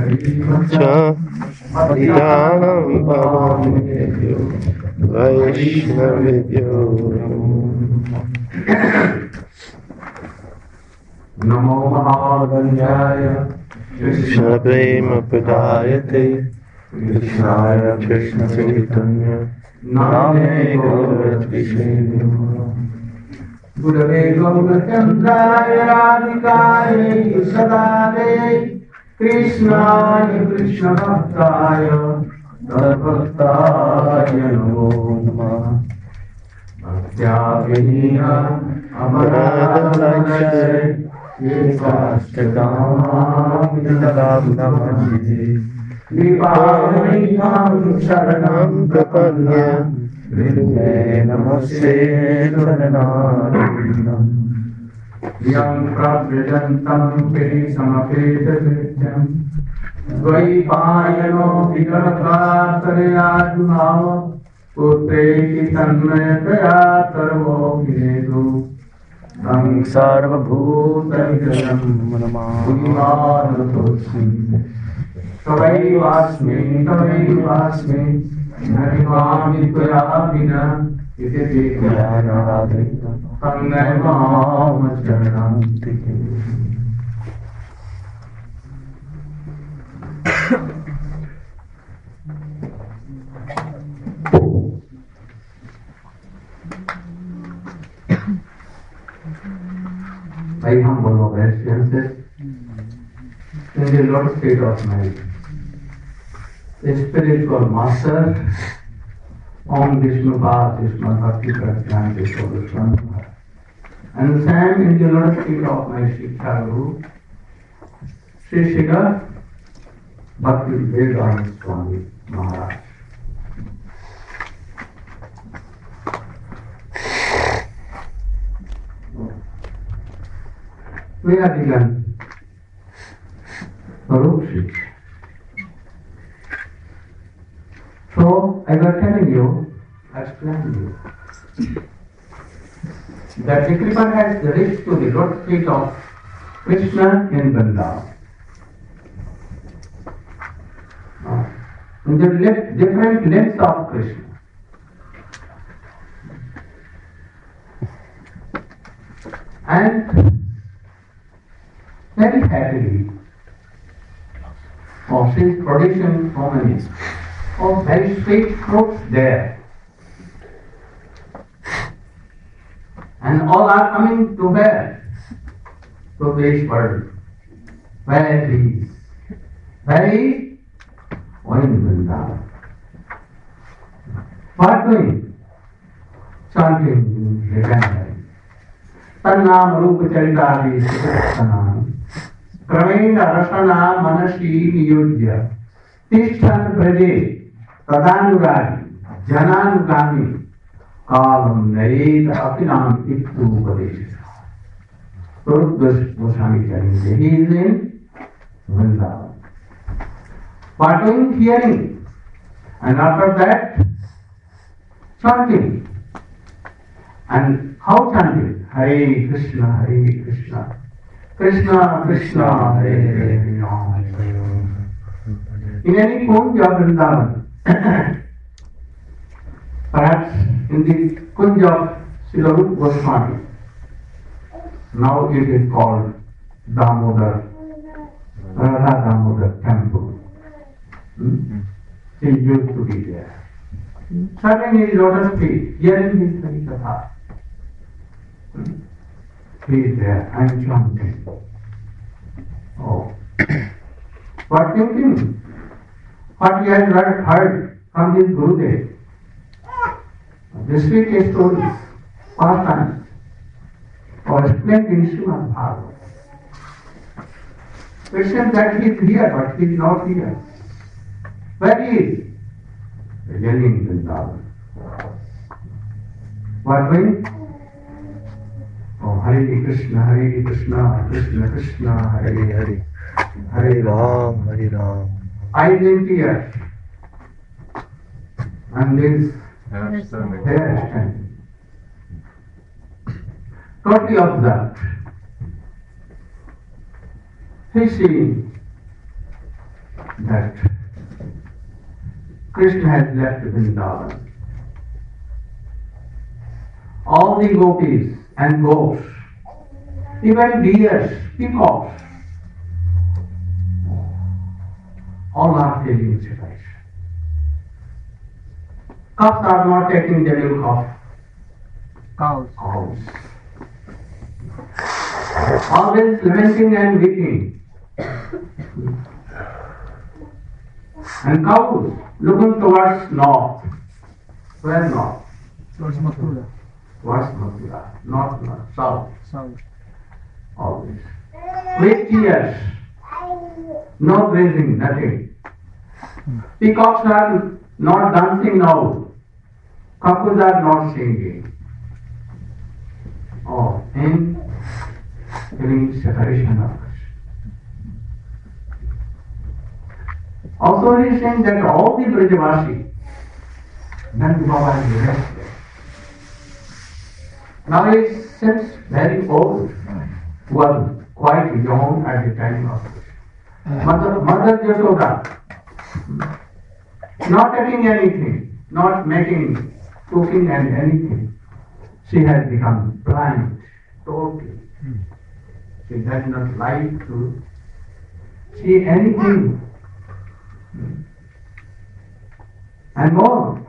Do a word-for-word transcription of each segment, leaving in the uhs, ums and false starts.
पतितानं पावनेभ्यो वैष्णवेभ्यो नमो महावन्याय कृष्णप्रेमप्रदायते कृष्णाय कृष्णचैतन्य नामे गौरत्विषे गुरवे गौरचन्द्राय राधिकाय सदानये कृष्णाय कृष्णभक्ताय तद्भक्ताय नमो नमः भक्त्या विनीता अमराधनाय एकाष्टकामामितलाभनमन्ये कृपामयिनां शरणं प्रपद्ये वृन्दे नमस्ते शरणारविन्दम् यं प्रव्रजन्तं गिरिसमपेतकृत्यं द्वैपायनो विगतभातरयाजुभाव पुत्रेति तन्मयतया सर्वोऽभिनेदु तं सर्वभूतहितं नमामि तवैवास्मि तवैवास्मि नरिवामि त्वया विना इति ज्ञानादृतं तन्मय मां शरणान्ति। Very humble obeisances in the Lord's state of mind. The spiritual master, Om Vishnu Bhat Vishnu Bhakti Pratyante Sodaswanta. And same in the Lord's state of my Shiksha Guru, Sri Shiga Bhakti Vedanta Swami Maharaj. We are begun Sarup Shiksha. So, as I was telling you, explaining you, that the Kripa has reached to the Lord's feet of Krishna in Vrindavan. Uh, in the different limbs of Krishna. And very happily, of his production so many of very sweet fruits there. And all are coming to where? To this world. Where he is? Where he is? Oh, in Vrindavan. What doing? Chanting the Gandhari. Tannam Rupa Charitari Sukhasanam. Kramena Rasana Manasi Niyodhya. Tishtan Praje Tadanugari Jananugami Kalam Nared Apinam Iktu Padesha. Swarup Goswami telling he is in Vrindavan. Watching, hearing, and after that chanting. And how chanting? Hare Krishna, Hare Krishna, Krishna Krishna, Hare Hare. In any Kunja of Vrindavan, perhaps in the Kunja of Srila Rupa Goswami, now it is called Damodar, Radha Damodar Temple. Hmm? He used to be there. Serving his lotus feet, hearing his Harikatha. Hmm? He is there and chanting. Oh. What thinking? What he has heard, heard from his Gurudev. The sweet stories, pastimes, or explained in Srimad Bhagavatam. It seems that he is here, but he is not here. Where he is? Again in Vrindavan. What doing? Oh, Hare Krishna, Hare Krishna, Krishna Krishna, Hare Hare, Hare Ram, Hare Ram. Eyes in tears. And this hair standing. Totally observed. He seeing that Krishna has left Vrindavan. All the gopis and gops, even deers, peacocks, all are feeling separation. Cubs are not taking the milk of Cows. cows. Always lamenting and weeping. And cows looking towards north. Where north? Towards Mathura. Towards Mathura. North, north, south. South. Always. With tears. No grazing, nothing. Peacocks are not dancing now. Cuckoos are not singing. Oh, in feeling separation of Krishna. Also he is saying that all the Brajavasi, Nanda Baba is restless. Now he seems very old, was quite young at the time of Krishna. Mother, Mother Yashoda, not taking anything, not making, cooking and anything. She has become blind, totally. She does not like to see anything. And more,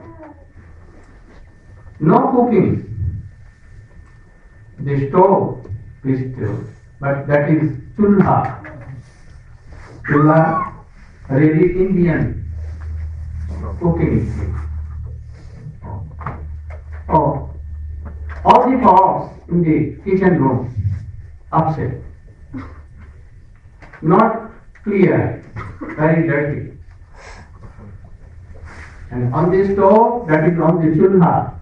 no cooking. The stove is still, but that is chulha. Chulha, really Indian cooking. Oh, all the pots in the kitchen room upset, not clear, very dirty. And on the stove, that is on the chulha.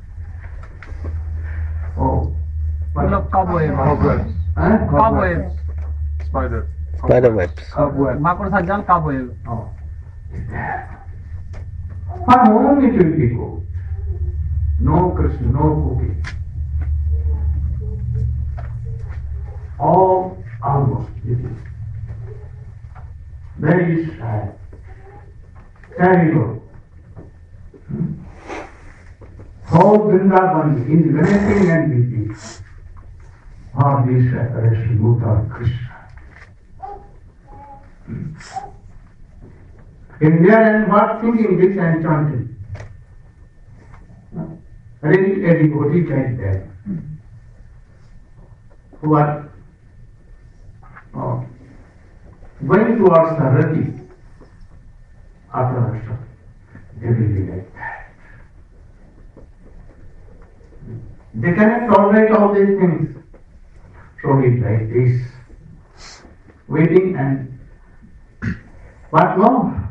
Oh, Full of cobwebs. Cobwebs. Huh? Cobwebs. Spider. Spider webs. Cobwebs. Makursa jal cobweb. Oh. For whom it will be cooked? No Krishna, no cooking. All almost it is. Very sad. Terrible. Whole Vrindavan is lamenting and weeping for this separation of Krishna. In there and what thinking this and chanting. Really a devotee like that. Who are oh, going towards the Rati after Ashram. They will be like that. They cannot tolerate all these things. So he like this, waiting and what more?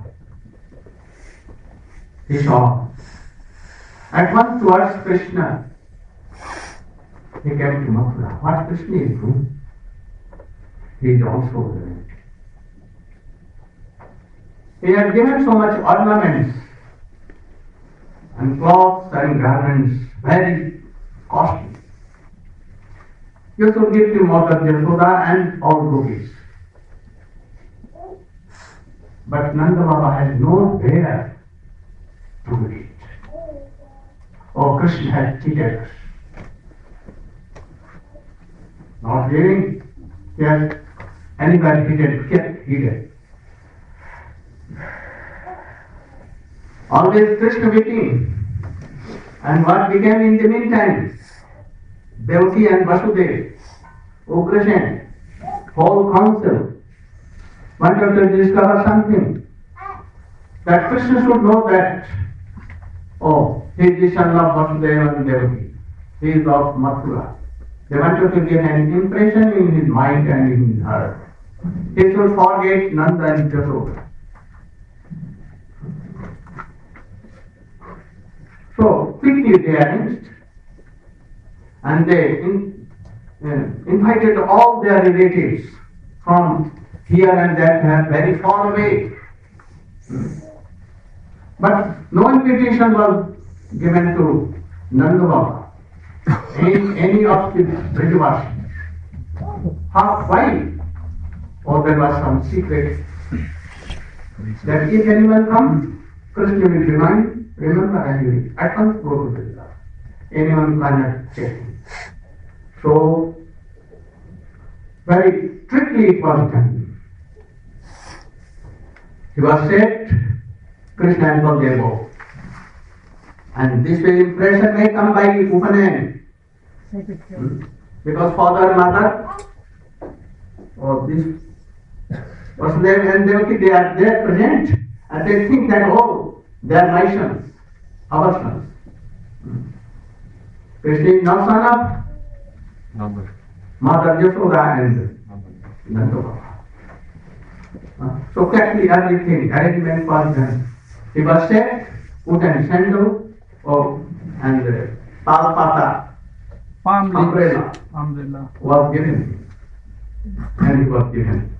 He saw. At once towards Krishna, he came to Mathura. What Krishna is doing? He is also there. He had given so much ornaments and cloths and garments, very costly. You should give to Mother Yashoda and all gopis. But Nanda Baba has no dare to do it. Oh, Krishna has cheated us. Not giving, he has anywhere hidden, kept hidden. Always Krishna waiting. And what became in the meantime? Devaki and Vasudev, Ugrasen, whole council wanted to discover something. That Krishna should know that, oh, he is the son of Vasudeva and Devaki. He is of Mathura. They wanted to give an impression in his mind and in his heart. He should forget Nanda and Yashoda. So quickly they arranged and they in, uh, invited all their relatives from here and that, very far away. But no invitation was given to Nanda Baba, any, any of the Brajavasis. How, why? Or there was some secret that if anyone comes, Krishna will remind, remember, and you will at once go to the Lord. Anyone cannot check him. So, very strictly it was done. He was saved, Krishna and Baldev. And this way impression may come by Upanayana. Hmm? Because father, mother, or this Vasudeva and Devaki, they are there present, and they think that, oh, they are my sons, our sons. Hmm? Krishna is not son of Number. Mother Yashoda and Nanda. Uh, so carefully everything, arrangement was done. He was saved, put an sandal, oh, and uh, palpata, Palm leaves. umbrella Umbrella. was given, and he was given.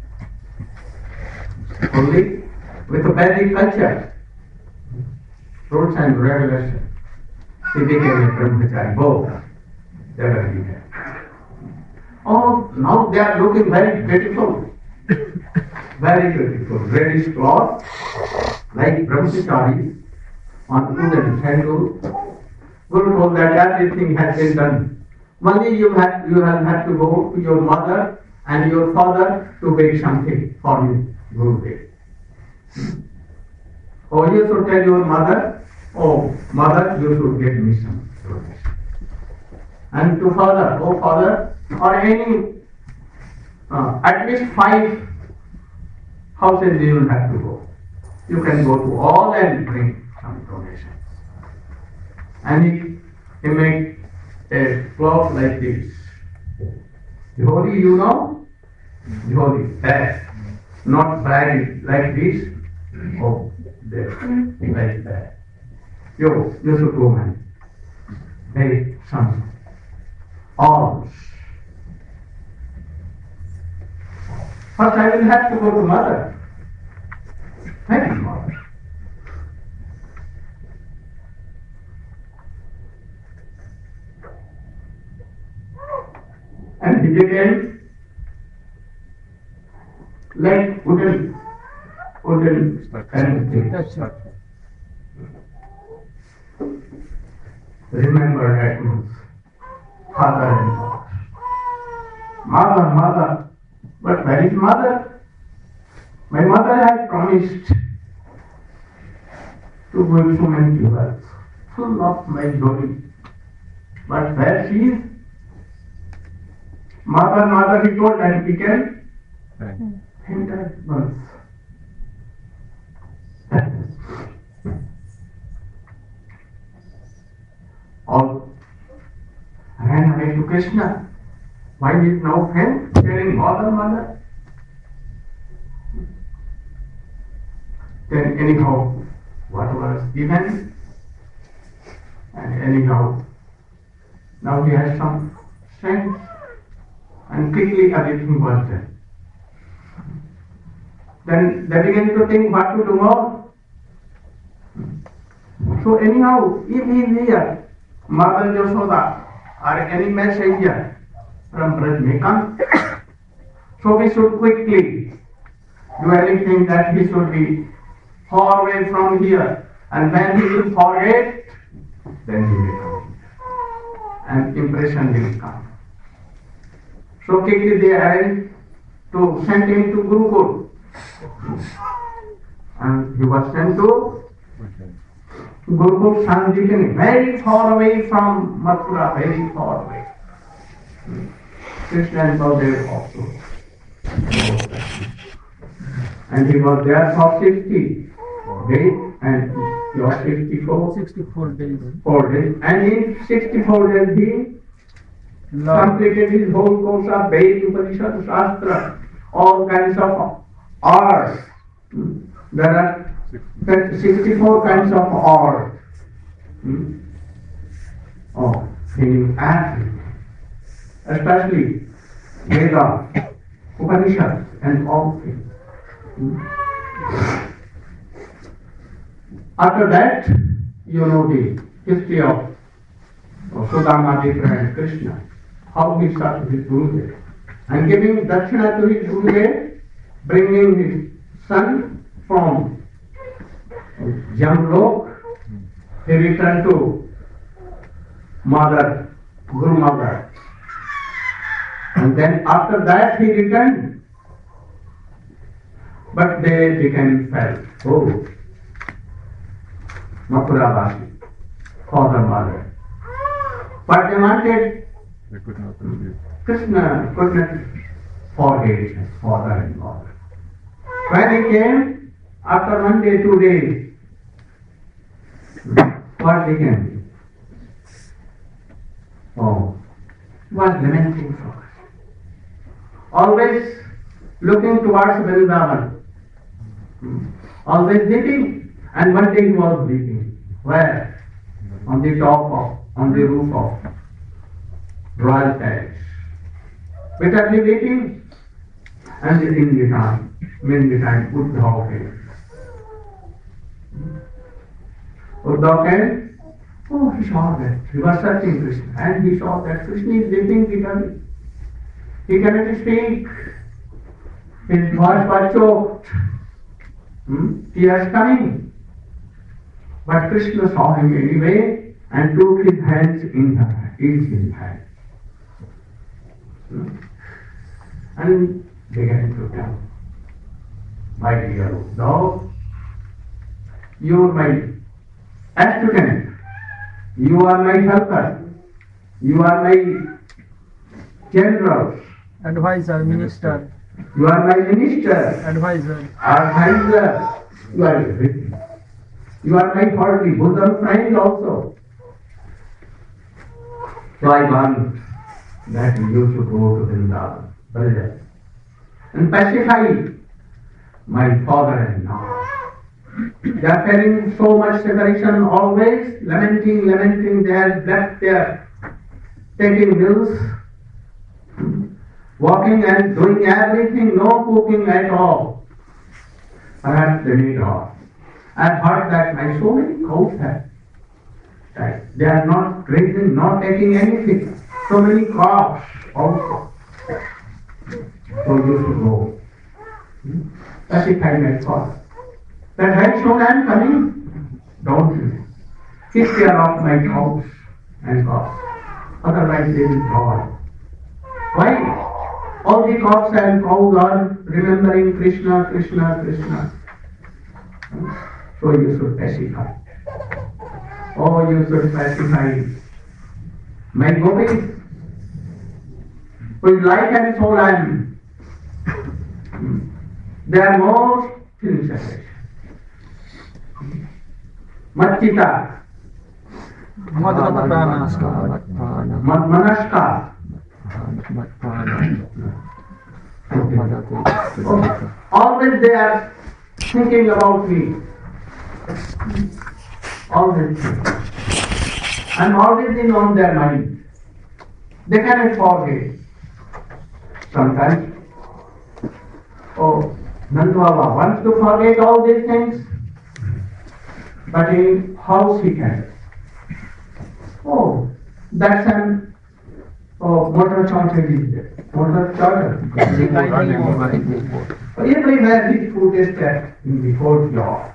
Only with a Vedic culture, rules and regulations, he became a brahmachari, both. They were given. Oh, now they are looking very beautiful. Very beautiful. Reddish cloth, like brahmachari, on the sandal. Guru told that everything has been done. Only you have you have had to go to your mother and your father to bake something for you, Gurudev. Or you should tell your mother, oh mother, you should get me some. And to father, oh father, or any, uh, at least five houses you will have to go. You can go to all and bring some donations. And he, he made a cloth like this. Dholi, you know? Dholi, that. Not bag like this. Oh, there, like that. You, you should go and make some alms. First I will have to go to mother. Thank you, mother. And he became like wooden, wooden kind of thing. That's it. Remember that means father and mother. Mother, mother. But where is mother? My mother had promised to give so many jewels, full of my joy. But where she is? Mother, mother, he told, and became hindered once. All ran away to Krishna. Why is now friend telling mother, mother? Then anyhow, what was given, and anyhow, now he has some strength, and quickly everything was done. Then they began to think what to do more. So anyhow, if he is here, Mother Yashoda, or any message here from Braj may come, so we should quickly do anything that he should be far away from here, and when he will forget, then he will come here, and impression will come. So quickly they arranged to send him to Gurukul, and he was sent to Gurukul Sanjitani, very far away from Mathura, very far away. Krishna and Baldev also. And he was there for sixty days, and he was sixty-four, sixty-four days. four days. And in sixty-four days he Lord. completed his whole course of Ved, Upanishad, Shastra, all kinds of arts. There are sixty-four kinds of art. Hmm? Oh, in everything. Especially Veda, Upanishad, and all things. Hmm? After that, you know the history of, of Sudama, Mitra, and Krishna, how he started his Gurudev, and giving Dakshina to his Gurudev, bringing his son from Jamlok, he returned to mother, Guru Mother. And then after that he returned. But they became felt, oh, Mathura father, mother. But they wanted, They could not forgive. Krishna could not forget his father and mother. When he came, after one day, two days, what became? Oh, was lamenting for us. Always looking towards Vrindavan. Always weeping. And one day he was weeping. Where? On the top of, on the roof of royal palace. Bitterly weeping. And in the time, in the time, Uddhav came. Uddhav came. Oh, he saw that. He was searching Krishna. And he saw that Krishna is weeping bitterly. He cannot speak. His voice was choked. Hmm? Tears coming. But Krishna saw him anyway and took his hands in her, each his hand. Hmm? And began to tell, my dear Uddhav, you are my assistant, you are my helper, you are my general, Advisor, minister, you are my minister, advisor. advisor, you are everything. You are my hearty bosom friend also. So I want that you should go to Vrindavan, Brother, and pacify my father and mother. They are feeling so much separation, always lamenting, lamenting. They are left there, taking bills, walking and doing everything, no cooking at all. Perhaps they need all. I've heard that my so many cows have died. They are not grazing, not taking anything. So many crops also. So you should go. Pacify my father. That very soon I am coming. Don't you? Take care of my cows and cows. Otherwise they will die. Why? All the cows and cows are remembering Krishna, Krishna, Krishna. So you should pacify. Oh, you should pacify my gopis, with life and soul I am. They are more feeling separation. Machita, Madhurata prana. Manashka. Oh, always they are thinking about me. Always. I'm always in on their mind. They cannot forget. Sometimes, oh, Nandbaba wants to forget all these things, but in house he can. Oh, that's an oh, motor charter is there. Motor charter. Everywhere his foot is kept in the courtyard.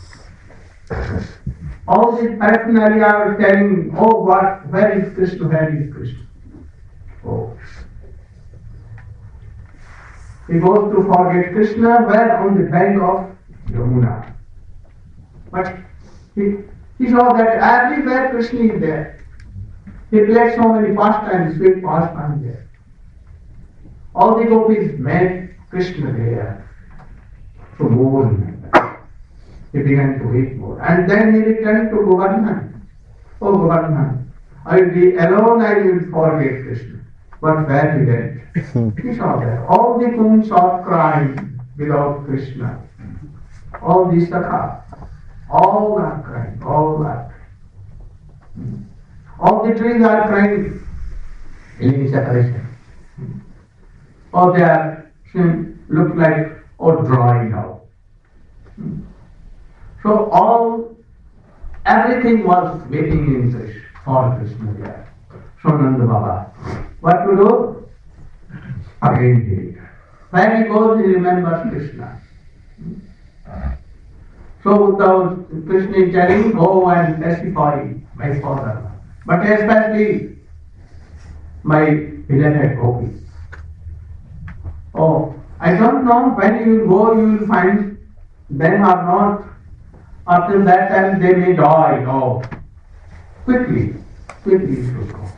All these paraphernalia are telling, oh, what, where is Krishna, where is Krishna? Oh. He goes to forget Krishna, where on the bank of Yamuna. But he, he saw that everywhere Krishna is there. He played so many pastimes, sweet pastimes there. All the gopis met Krishna there. So more remember. He began to weep more. And then he returned to Govardhan. Oh Govardhan, I will be alone, I will forget Krishna. But where he went, he saw that. All the coons are crying without Krishna. All the sakha, all are crying, all are crying. All the trees are crying in separation. Or they are, look like, or drying out. So all, everything was waiting in Krishna, for Krishna there. So Nanda Baba, what to do? Again he returned. Where he goes, he remembers Krishna. So Uddhava, Krishna is telling, go and pacify my father, but especially my beloved gopis. Oh, I don't know when you go, you will find them or not. After that time, they may die. No, quickly, quickly you should go.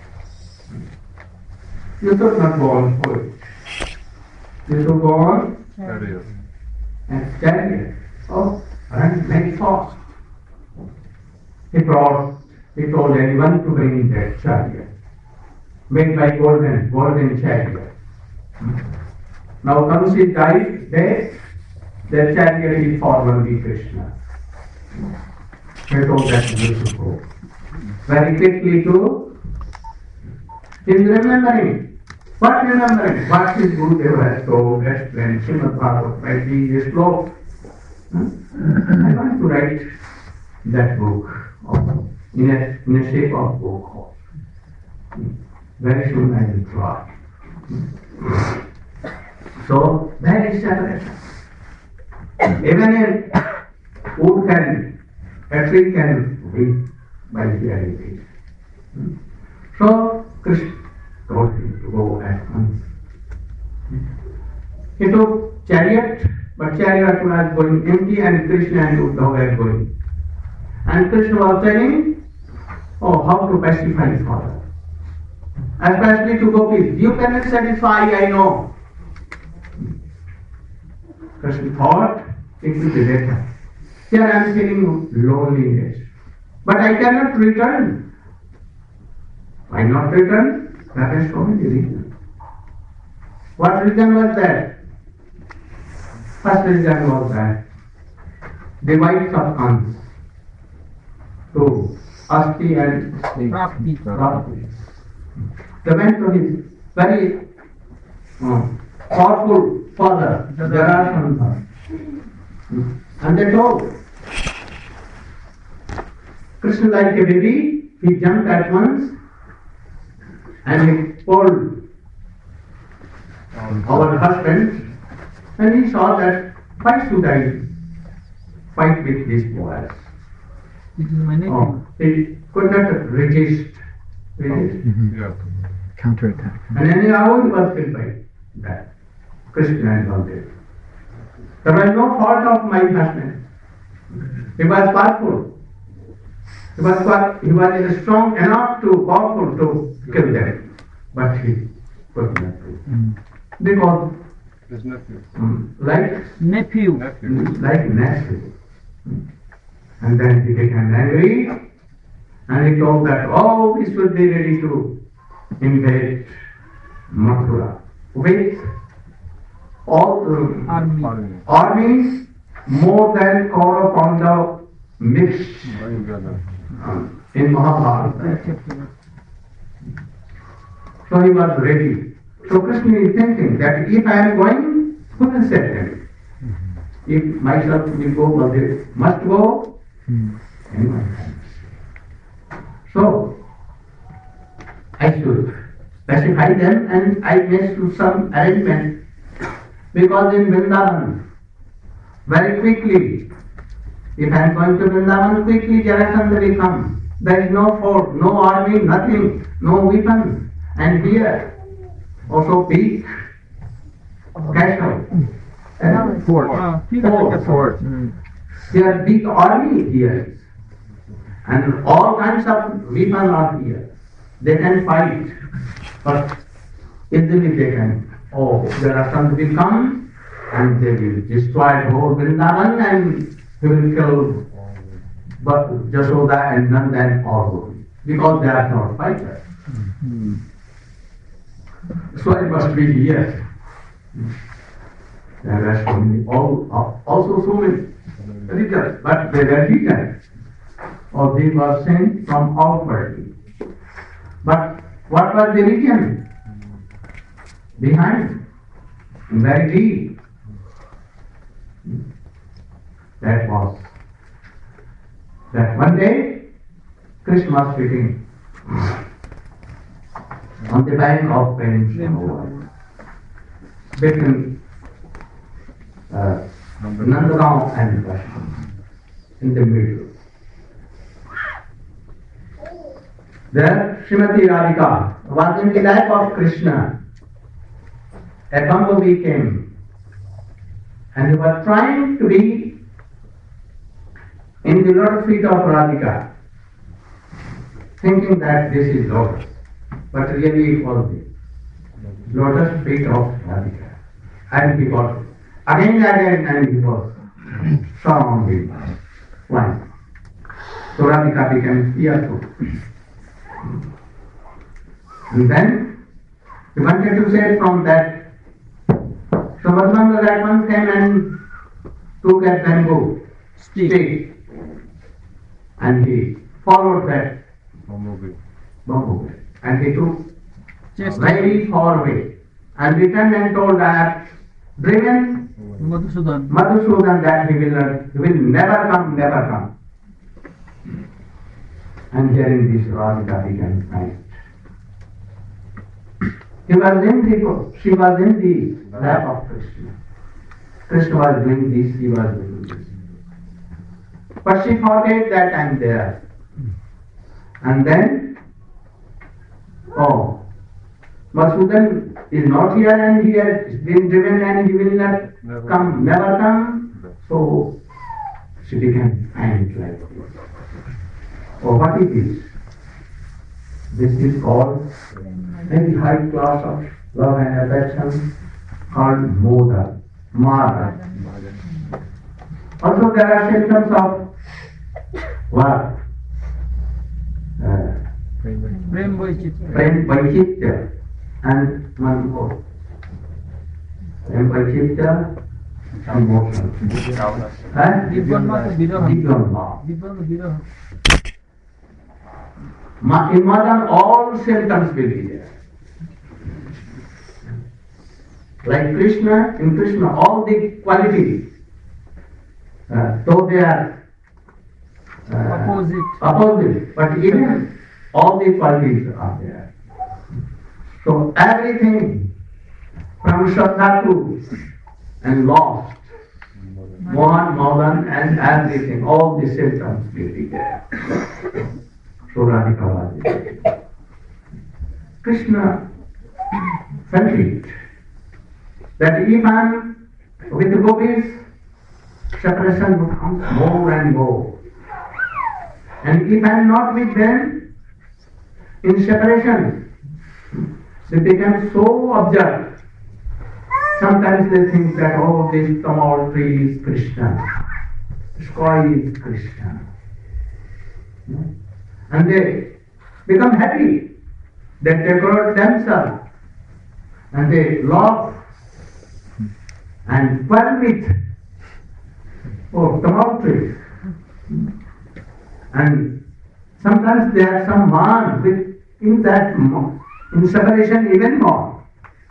You should not go on foot. You should go on Chariot. and chariot. Oh, run very fast. He brought, he told anyone to bring that chariot, made by golden, golden chariot. Now Kamsi died there, the chariot is for only Krishna. He told that you should go. Very quickly to, he's remembering. What remembering? What his Gurudeva has told, explained, Srimad Bhagavad, by the slow. I want to write that book also, in a, in a shape of book also. Very soon I will try. So, that is separation. Even a wood can, a tree can be by hearing it. So, Krishna told him to go at once. He took chariot, but chariot was going empty and Krishna and Uddhava were going. And Krishna was telling, oh, how to pacify his father. Especially to gopis. You cannot satisfy, I know. Krishna thought it will be better. Here I am feeling loneliness. But I cannot return. Why not return? That is so many reasons. What reason was that? First reason was that the wives of Kans, two, Asti and Prapti. Prapti, they went to his very uh, powerful father, Jarasandha, and they told, Krishna like a baby, he jumped at once and he pulled our husband, and he saw that why should I fight with these boys? This is my nephew. Oh, he could not resist. resist. Yeah. Counterattack. And anyhow he was killed by that. Krishna and all this. There was no fault of my husband. He was powerful. He was power- he was strong enough to powerful to kill them, but he could not do. Mm. Because His nephew. um, like Nephew. Nephew. like natural. And then he became angry and he told that, oh, we should be ready to invade Mathura with all the Army. Army. armies more than Kaura Pandava mixed Together. um, in Mahabharata. Acceptable. So he was ready. So Krishna is thinking that if I am going, who will save them? If myself will go, but they must go, Mm. anyone can. So I should pacify them and I make do some arrangement, because in Vrindavan, very quickly, if I am going to Vrindavan, quickly Jarasandha will come. There is no fort, no army, nothing, no weapons. And here, also big castle. Uh, Fort. Ah, ठीक Fort. है Fort. Mm. There are big army here. And all kinds of weapons are here. They can fight. But easily they can. Oh, there are some will come and they will destroy the whole Vrindavan and he will kill but Jashoda and Nanda and all. Because they are not fighters. Mm. So it must be here. There are so many, all, also so many reasons, but they were hidden, or they were sent from outwardly. But what was the reason behind? Very deep. That was that one day Krishna was sitting on the bank of Penn between uh, Nandagaon and Kashmir. in the middle. There, Srimati Radhika was in the lap of Krishna. A bumblebee came and he was trying to be in the lotus feet of Radhika, thinking that this is lotus, but really it was the lotus feet of Radhika. And he got it. Again and again, and he was surrounded, flying. So Radhika became fearful. And then he wanted to say from that. So Madhvanga that one came and took a bamboo Stick. stick and he followed that Bumblebee. bamboo and he took Chest. very far away and returned and told that driven Madhusudan. Madhusudan that he will not, he will never come, never come. And hearing this, Radhika became kind. He was in the, she was in the lap of Krishna. Krishna was doing this, he was doing this. But she forget that I am there. And then, oh, Madhusudan is not here and he has been driven and he will not Never. come, never come. So she became faint like this. Oh, what is this? This is called very high class of love and affection called Moda, Mada. Also there are symptoms of what? Uh, Prem Vaichitra. Prem Vaichitya and one more. Prem Vaichitya and motion. And Divyamata Viraha. Divyamata. Divyamata Viraha. Ma- In Madan, all symptoms will be there. Like Krishna, in Krishna, all the qualities, uh, though they are uh, Opposite. opposite, but even all the qualities are there. So everything from Shraddha and lost, Mohan, Mohan, and everything, all the symptoms will be there. So Radhika was there. Krishna felt it that if I am with the gopis, separation becomes more and more. And if I am not with them, in separation, they become so absurd. Sometimes they think that, oh, this tamal tree is Krishna, sky is Krishna. And they become happy. They decorate themselves and they laugh and quarrel with oh, tamal tree. And sometimes there are some man with in that mo- in separation even more.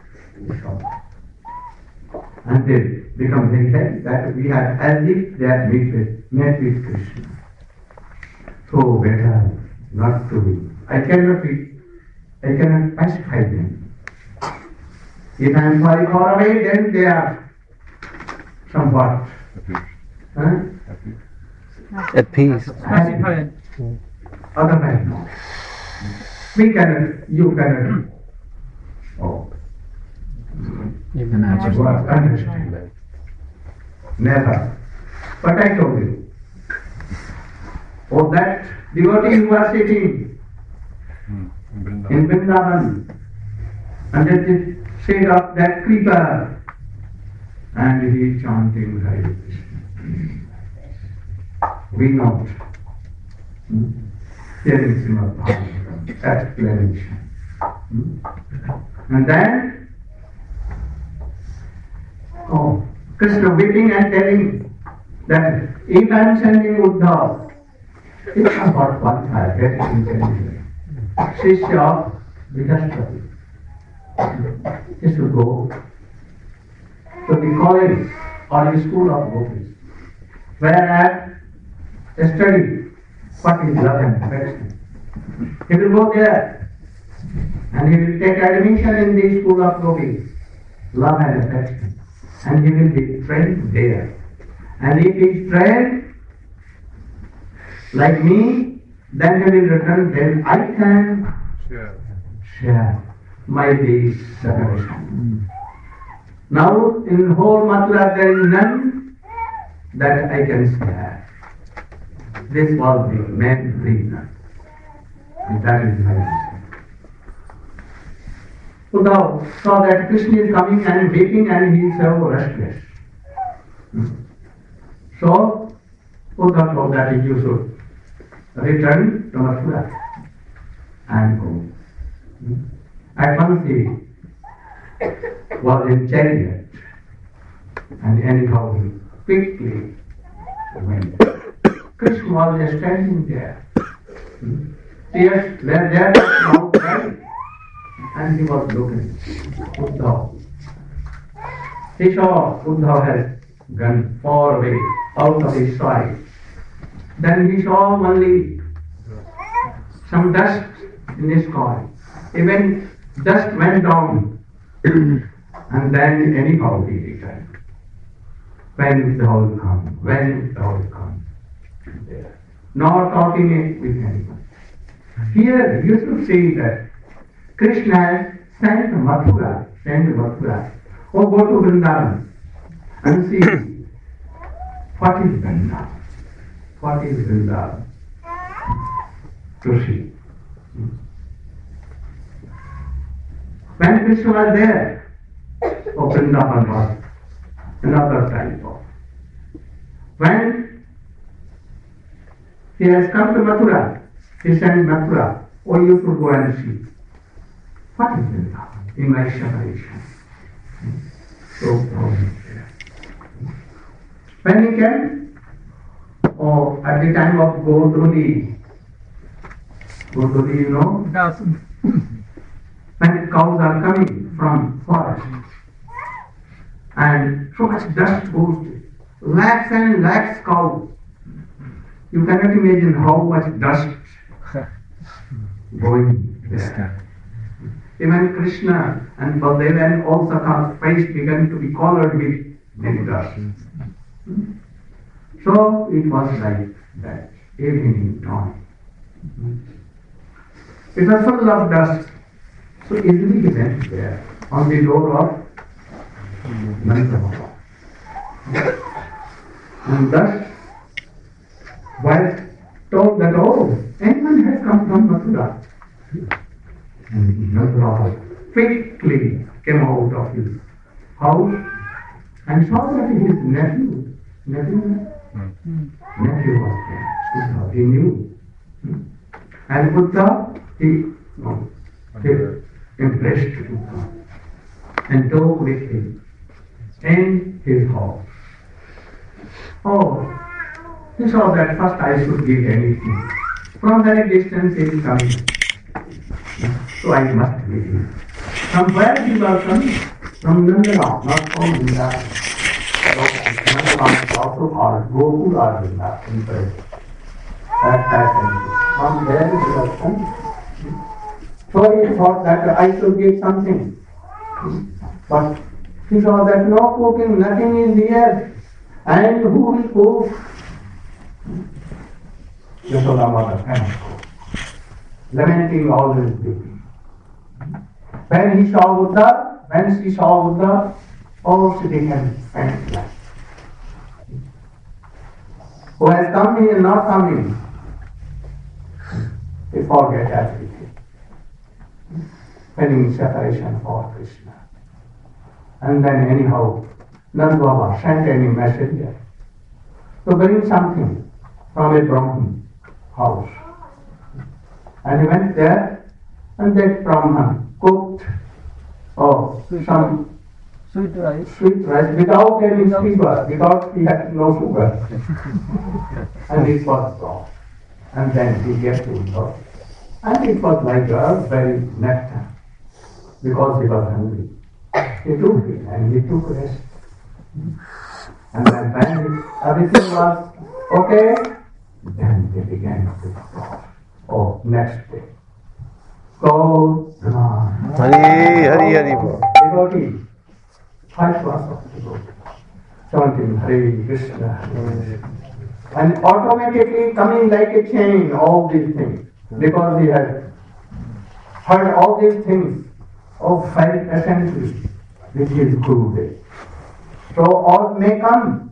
And they become very happy that we are as if they are met with, met with Krishna. So better not to be. I cannot be, I cannot pacify them. If I am very far away, then they are somewhat. Huh? At peace. Pacified. Otherwise, no. We cannot, you cannot. Oh, Imagine. what understand. Never. But I told you. Oh, that devotee who was sitting in Vrindavan under the shade of that creeper and he chanting Hare Krishna. We know. Hmm? Here is Srimad Bhagavatam, explanation. Hmm? And then, oh, Krishna weeping and telling that if I am sending Uddhav, it's about one fire, get it in sending. Shishya of Vidaspati. He should go to the college or the school of gopis, where I study what is love and affection. He will go there and he will take admission in the school of gopis, love and affection, and he will be trained there. And if he is trained, like me, then he will return, then I can Share. share my days separation. Now in whole Mathura there is none that I can share. This was the main reason. And that is my reason. Uddhav saw that Krishna is coming and waiting and he is so restless. So Uddhav told that you should return to Mathura and go. At once he was in chariot and anyhow he quickly went. Krishna was just standing there. Tears were there now crying and he was looking. Uddhav. He saw Uddhav had gone far away out of his sight. Then he saw only some dust in the sky. Even dust went down and then anyhow he returned. When Uddhav will come? When Uddhav will come? There. Not talking with anyone. Here you should see that Krishna has sent Mathura, sent Mathura, or go to Vrindavan and see what is Vrindavan, what is Vrindavan, to see. When Krishna was there, oh, Vrindavan was another type of. When he has come to Mathura, he sent Mathura, oh, you should go and see. What is Vrindavan in my separation? So proud there. When he came, oh, at the time of Godoli, Godoli, you know, Das. when cows are coming from forest, and so much dust goes, lakhs and lakhs cows. You cannot imagine how much dust going there. Even Krishna and Baldev and all Sakha's face began to be colored with this dust. So it was like that evening time. It was full of dust. So easily he went there on the door of Nandava. And thus was told that, oh, anyone has come from Mathura. And Nandava quickly came out of his house and saw that his nephew, nephew, nephew was there. He knew. And Buddha, he, no, he impressed Buddha and talked with him in his house. Oh, he saw that first I should give anything. From very distance he is coming. So I must give him. From where he was coming? From Nandala, not from Vrindavan. Nandala is also called Gokul or Vrindavan in Persian. That type. From there he was coming. So he thought that I should give something. But he saw that no cooking, nothing is here. And who will cook? Yashoda mother cannot cook. Lamenting always weeping. When he saw Buddha, when she saw Buddha, oh, she became faint-like. Who has come in and not come in? He forget everything. Feeling separation for Krishna. And then anyhow, Nand Baba sent any messenger to bring something from a Brahman house. And he went there and that Brahman cooked oh, some Sweet rice. sweet rice without any sugar, without he had no sugar. And it was brought. And then he gave to him. And it was like a very nectar because he was hungry. He took it and he took rest. And then when everything was okay, then they began to talk. Oh, next day. Go, Ram. Hari, Hari, Hari. Bol. Devotee. Five was of devotee. Chanting Hare Krishna, Hare Krishna. And automatically coming like a chain, all these things, because he has heard all these things of felt essentially, which is Gurudev. So all may come.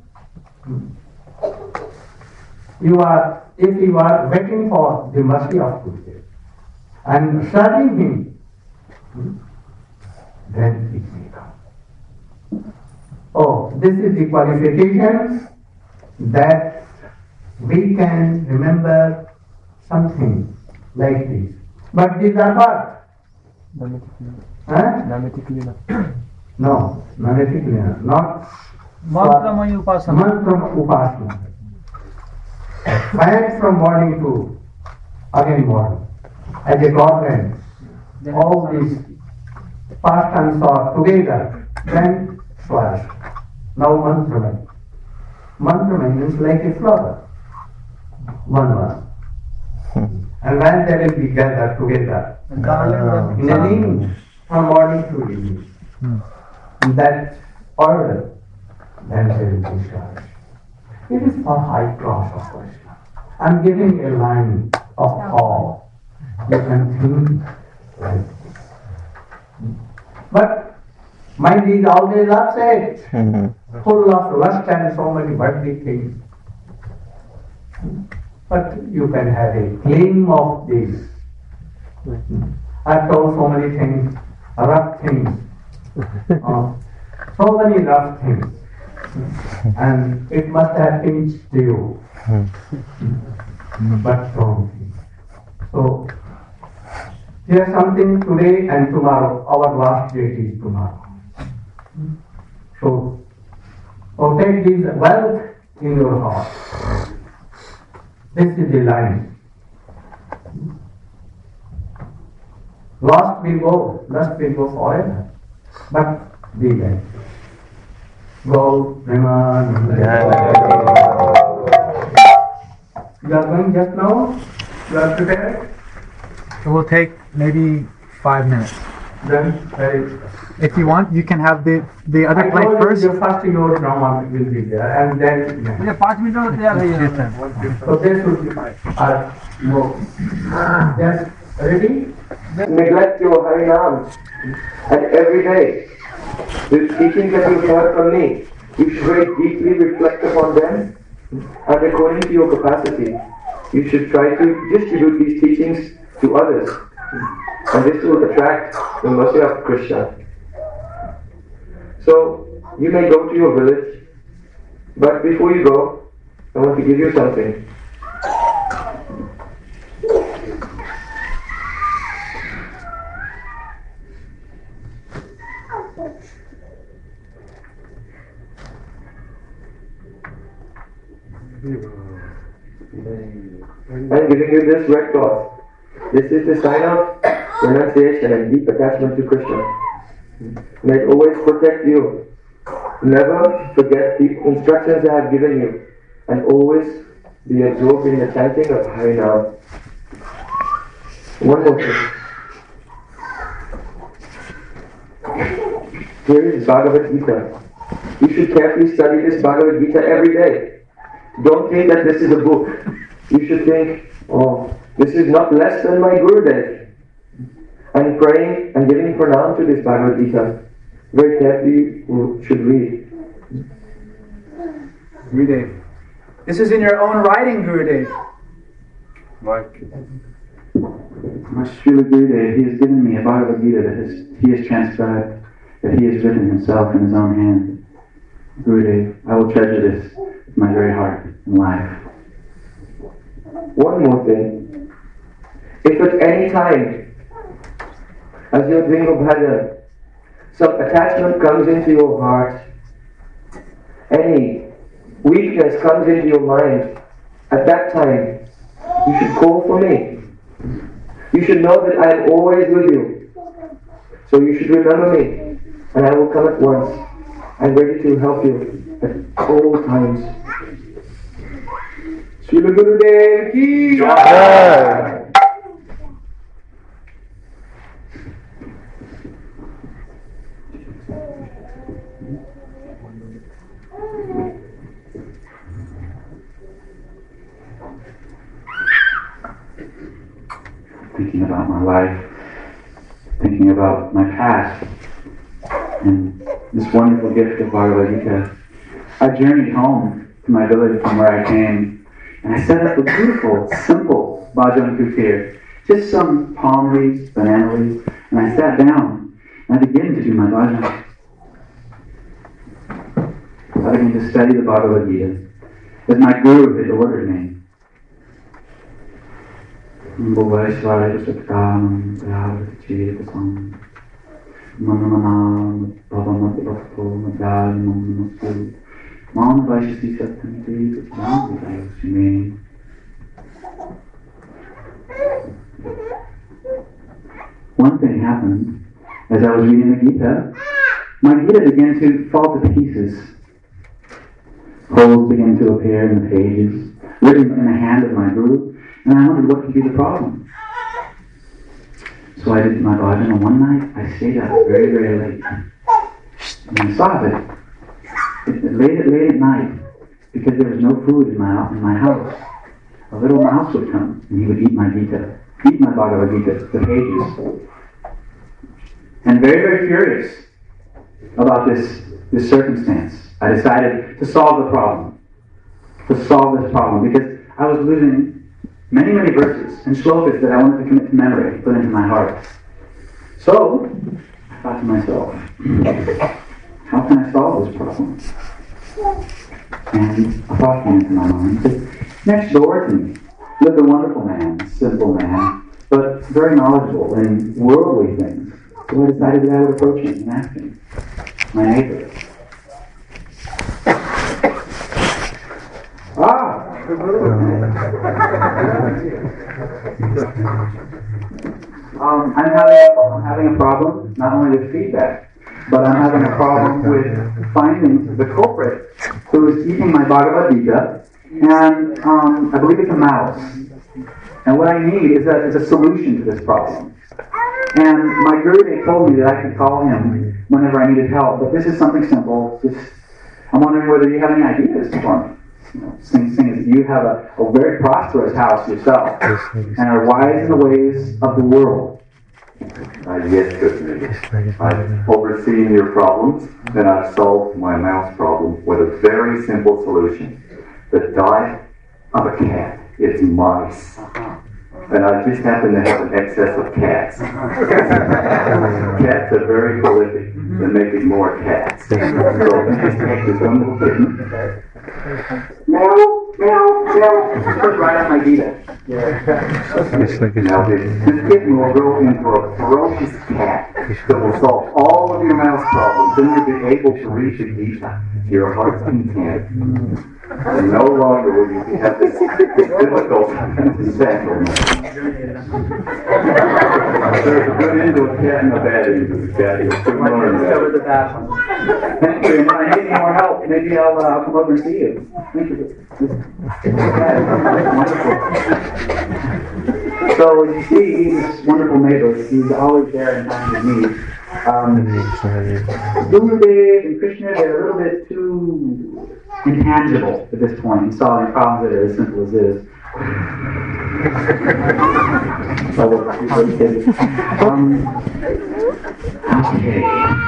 You are, if you are waiting for the mercy of Gurudev and serving him, then it may come. Oh, this is the qualification that we can remember something like this. But these are what? Huh? No, Namatikliya, not Mantramay upasana. mantra upasana. Fired from morning to again morning. As a government, all these pastimes are together, then swash. Now mantramay. Mantramay means like a flower. One one. And when they will be gathered together Garland in a ring from morning to evening, in that order, then they will be charged. It is for high class of Krishna. I am giving a line of awe. You can think like this. But mind is always upset, full of lust and so many worldly things. But you can have a gleam of this. I've told so many things, rough things, uh, so many rough things, and it must have pinched you, but strong things. So, here's something today and tomorrow, our last date is tomorrow. So, so take this wealth in your heart. This is the line. Lost will go, lust will go forever. But be like. Go, Preman. You are going just now? You are prepared? It will take maybe five minutes. Then, very. If you want, you can have the the other I plate told first. you the first your drama will be there, and then. मुझे पाँच minute में तैयार है ये। So they should be are more. Yes, ready? Neglect your Harinam, and every day, the teachings that you've heard from me, you should very deeply reflect upon them, and according to your capacity, you should try to distribute these teachings to others, and this will attract the mercy of Krishna. So, you may go to your village, but before you go, I want to give you something. I'm giving you this red cloth. This is the sign of renunciation and deep attachment to Krishna. May it always protect you. Never forget the instructions I have given you, and always be absorbed in the chanting of Harinam. One more thing. Here is Bhagavad Gita. You should carefully study this Bhagavad Gita every day. Don't think that this is a book. You should think, oh, this is not less than my Gurudev. And praying and giving pranam to this Bhagavad Gita. Very carefully you should read. Gurudev. This is in your own writing, Gurudev. My Srila Gurudev, he has given me a Bhagavad Gita that has, he has transcribed, that he has written himself in his own hand. Gurudev, I will treasure this with my very heart and life. One more thing. If at any time, as you're doing a bhajan, some attachment comes into your heart, any weakness comes into your mind, at that time, you should call for me. You should know that I am always with you. So you should remember me, and I will come at once. I am ready to help you at all times. Srila Gurudev ki Jai! thinking about my life, thinking about my past, and this wonderful gift of Bhagavad Gita. I journeyed home to my village from where I came, and I set up a beautiful, simple bhajan kutir, just some palm leaves, banana leaves, and I sat down and I began to do my bhajan. I began to study the Bhagavad Gita as my guru had ordered me. One thing happened as I was reading the Gita. My Gita began to fall to pieces. Holes began to appear in the pages, written in the hand of my guru, and I wondered what could be the problem. So I did my bhajan, and one night I stayed up very, very late. And I saw it. It, it late, late at night, because there was no food in my, in my house. A little mouse would come, and he would eat my Gita, eat my Bhagavad Gita, the pages. And very, very furious about this, this circumstance, I decided to solve the problem. To solve this problem, because I was losing many, many verses and shlokas that I wanted to commit to memory, put into my heart. So, I thought to myself, how can I solve this problem? And a thought came into my mind that next door to me lived a wonderful man, a simple man, but very knowledgeable in worldly things. So I decided that I would approach him and ask him, my neighbor. Ah! um, I'm having a, I'm having a problem, not only with feedback, but I'm having a problem with finding the culprit who is eating my Bhagavad Gita, and um, I believe it's a mouse. And what I need is a, is a solution to this problem. And my guru, they told me that I could call him whenever I needed help, but this is something simple. Just, I'm wondering whether you have any ideas for me. You know, seeing, seeing as you have a, a very prosperous house yourself and are wise in the ways of the world. Uh, yes, Krishna. I've overseen your problems, and I've solved my mouse problem with a very simple solution. The diet of a cat is mice. And I just happen to have an excess of cats. Cats are very prolific. They're making more cats. So I just take this one little kitten. Meow, meow, meow. Put right on my Gita. Now this, this kitten will grow into a ferocious cat that will solve all of your mouse problems. Then you'll be able to read the Gita to your heart's content. And no longer will you have this, this difficult entanglement. There's a good end to a cat and a bad end to the cat. You'll soon learn Discover the that. bad one. Thank you. And if I need any more help, maybe I'll, uh, I'll come over and see you. Thank you. Wonderful. So you see, he's wonderful neighbor. He's always there in time of need. Um, Gurudev and Krishna, they're a little bit too intangible at this point in solving problems that are as simple as this. um, okay.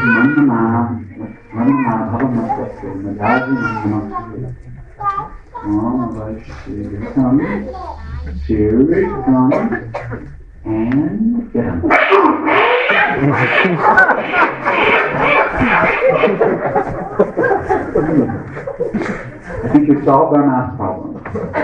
And get him. I think we've solved our mouse problem.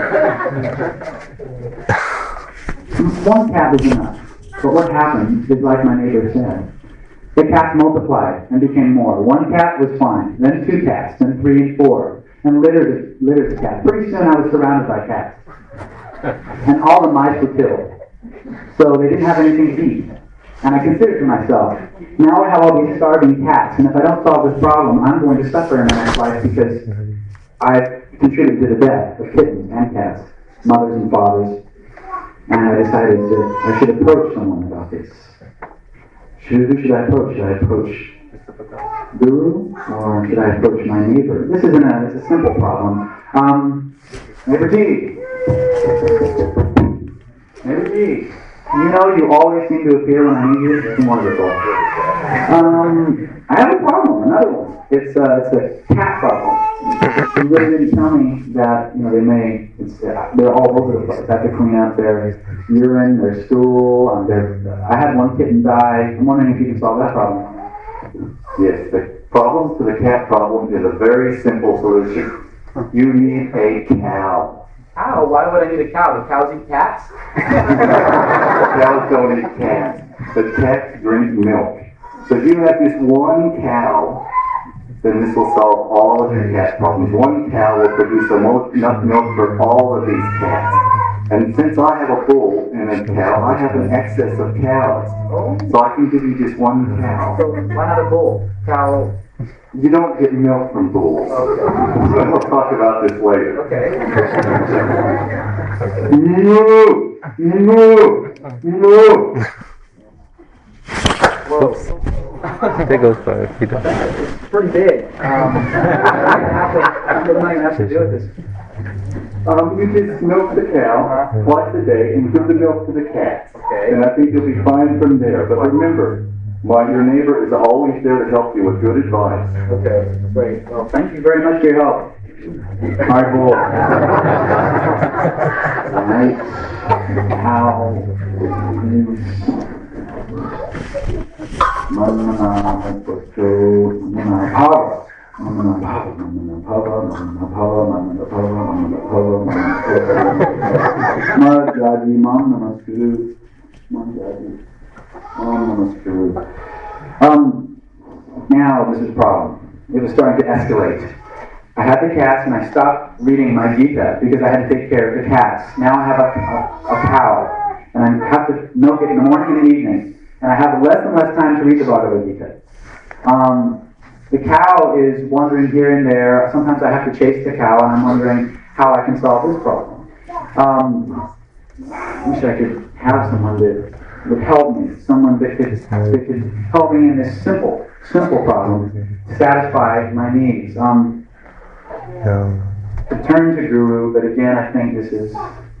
One cat is enough. But what happened is like my neighbor said. The cats multiplied and became more. One cat was fine, then two cats, then three and four, and litters of, litters of cats. Pretty soon I was surrounded by cats. And all the mice were killed. So they didn't have anything to eat. And I considered to myself, now I have all these starving cats, and if I don't solve this problem, I'm going to suffer in my next life because I've contributed to the death of kittens and cats, mothers and fathers. And I decided that I should approach someone about this. Should, who should I approach? Should I approach Guru, or should I approach my neighbor? This isn't a, it's a simple problem. Um, neighbor G. Neighbor G. You know, you always seem to appear when I need you. It's wonderful. Um, I have a problem. Another one. It's uh, it's a cat problem. You really didn't tell me that. You know, they may. It's uh, they're all over the place. I have to clean out their urine, their stool. Um, their, I had one kitten die. I'm wondering if you can solve that problem. Yes, the problem to the cat problem is a very simple solution. You need a cow. Cow? Why would I need a cow? Do cows eat cats? Cows don't eat cats. The cats drink milk. So if you have just one cow, then this will solve all of your cat problems. One cow will produce enough milk for all of these cats. And since I have a bull and a cow, I have an excess of cows. So I can give you just one cow. So why not a bull? Cow? You don't get milk from bulls. Okay. We'll talk about this later. Okay. No! No! No! Whoa. There goes five feet. It's pretty big. Um, I have to, what am I going to have to do with this? Um, you just milk the cow twice a day and give the milk to the cats. Okay. And I think you'll be fine from there. But remember, my, your neighbor is always there to help you with good advice. Okay, great. Well, thank you very much for your help. Hard bull. Alright. Cow. Mama, posto, mama, power. Mama, power, mama, power, mama, power, mama, power, mama, power, mama, power. Mama, daddy, mama, screw. Mama, daddy. Mama, screw. Um, now this is a problem. It was starting to escalate. I had the cats and I stopped reading my Gita because I had to take care of the cats. Now I have a, a, a cow and I have to milk it in the morning and the evening. And I have less and less time to read the Bhagavad Gita. Um, the cow is wandering here and there. Sometimes I have to chase the cow, and I'm wondering how I can solve this problem. Um, I wish I could have someone that would help me, someone that could, that could help me in this simple, simple problem, satisfy my needs. Um, to turn to Guru, but again, I think this is.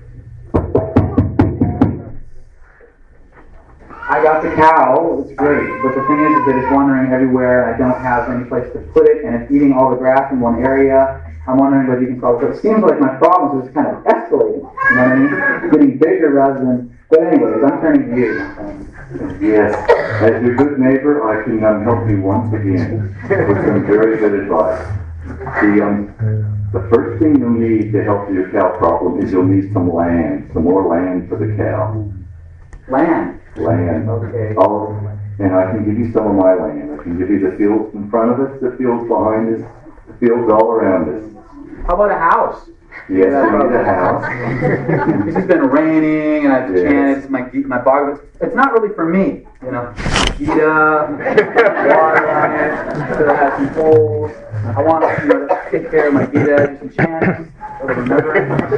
I got the cow, it's great, but the thing is, is that it's wandering everywhere. I don't have any place to put it, and it's eating all the grass in one area. I'm wondering whether you can solve it. But it seems like my problems are just kind of escalating, you know what I mean? Getting bigger rather than, but anyways, I'm turning to you. Yes, as your good neighbor, I can um, help you once again with some very good advice. The, um, the first thing you'll need to help your cow problem is you'll need some land, some more land for the cow. Land? Land. Okay. Oh, and I can give you some of my land. I can give you the fields in front of us, the fields behind us, the fields all around us. How about a house? Yes, you need a house. Because it's been raining and I've Yes. chanted, it's my, my Bhagavad. It's not really for me, you know. Gita, water on it, so I have some poles. I want to, you know, take care of my Gita, do some chanting, remember.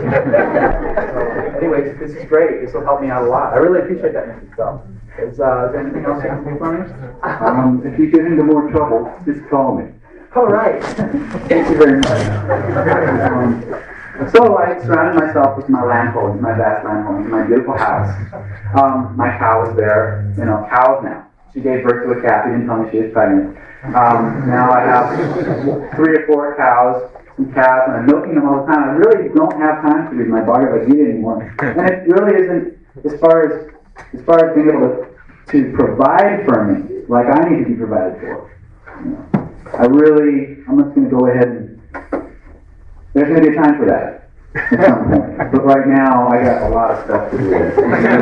So, anyways, this is great. This will help me out a lot. I really appreciate that, Mister Bell. Is, uh, is there anything else you can do for me? Um, if you get into more trouble, just call me. All right. Thank you very much. Um, so I surrounded myself with my land holdings, my vast land holdings, my beautiful house. Um, my cow is there. You know, cows now. She gave birth to a calf. He didn't tell me she was pregnant. Um, now I have three or four cows, some calves, and I'm milking them all the time. I really don't have time to read my Bhagavad Gita anymore. And it really isn't, as far as as far as being able to, to provide for me, like I need to be provided for. You know, I really, I'm just going to go ahead and, there's going to be a time for that at some point. But right now, I got a lot of stuff to do. Like,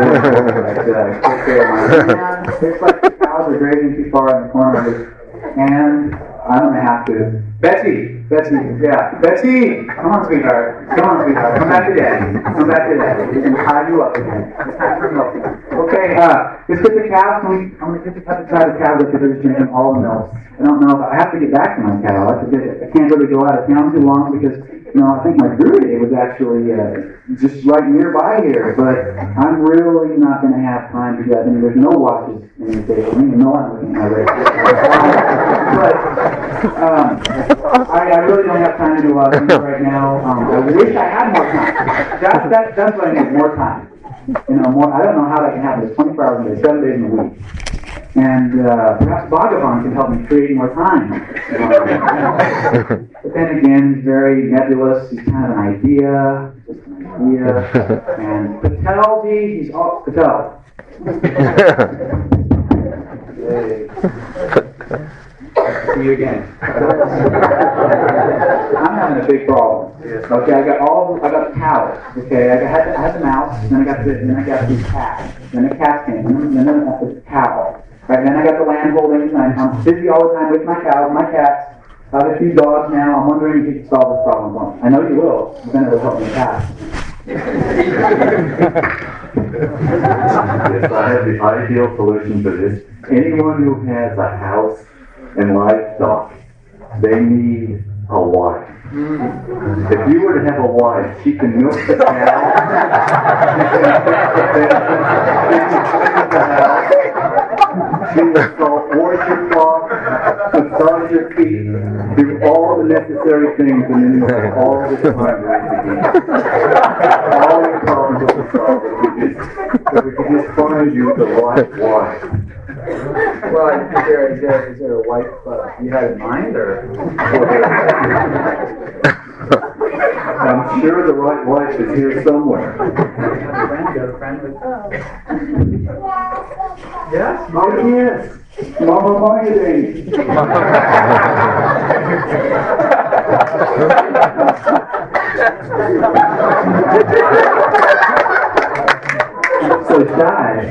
uh, take care of my land. It's like the cows are grazing too far in the corner of it. And I'm going to have to, Betsy, Betsy, yeah, Betsy, come on, sweetheart, come on, sweetheart, come back to daddy, come back to daddy. We're going to tie you up again. It's time for milk. Okay, uh, let's get the cows. Can we, I'm going to get the, have to tie the cows up because they're just drinking all the milk. I don't know if I have to get back to my cow. I, have to get, I can't really go out of town too long because, you know, I think my Guru Day was actually uh, just right nearby here, but I'm really not going to have time to do that. I mean, there's no watches in the table. I mean, no one's looking at my radio. But um, I, I really don't have time to do a lot of things right now. Um, I wish I had more time. That's, that, that's what I need, more time. You know, more. I don't know how that can happen. It's twenty-four hours a day, seven days in a week. And uh, perhaps Bhagavan can help me create more time. But then again, he's very nebulous. He's kind of an idea, just an idea. And Patelji, he's all Patel. Yay. See you again. I'm having a big problem. Okay, I got all, I got cows. Okay, I had, I had the mouse, then I got the, then I got the cat, then the cat came, and then I got the cow. Right, then I got the land holdings, and I'm busy all the time with my cows, my cats. I have a few dogs now. I'm wondering if you can solve this problem for me. I know you will, but then it will help me pass. Yes, I have the ideal solution for this. Anyone who has a house and livestock, they need a wife. If you were to have a wife, she can milk the cow, she can fix the fences, she can clean the house, she will salt, wash your cloth, massage your feet, do all the necessary things, and then you'll have all the time right again. All your problems will be solved if, if we could just find you the right wife. Well, is there, is there, is there a wife uh, you had in mind, or? I'm sure the right wife is here somewhere. Yes? Oh, yes. Mama Marketing. So shy.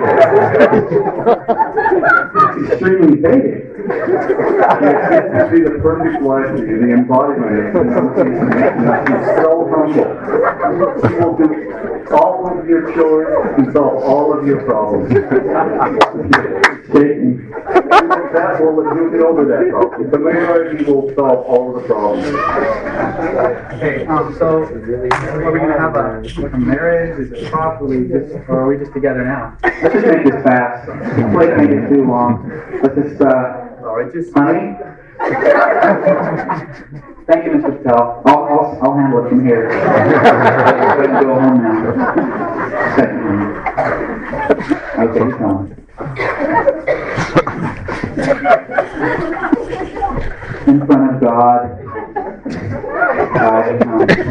Extremely faded. Yes, she'd be the perfect wife for you, the embodiment of she's so humble. She will do all of your chores and solve all of your problems. That will you get over that problem. The marriage will solve all of the problems. Okay, um, so are we going to have a, like a marriage? Is it properly just, or are we just together now? Let's just make this fast. Let's make it too long. Let's just, uh, honey? Thank you, Mister Patel. I'll, I'll, I'll handle it from here. Go ahead and go home now. Second. Okay, he's gone. In front of God, I,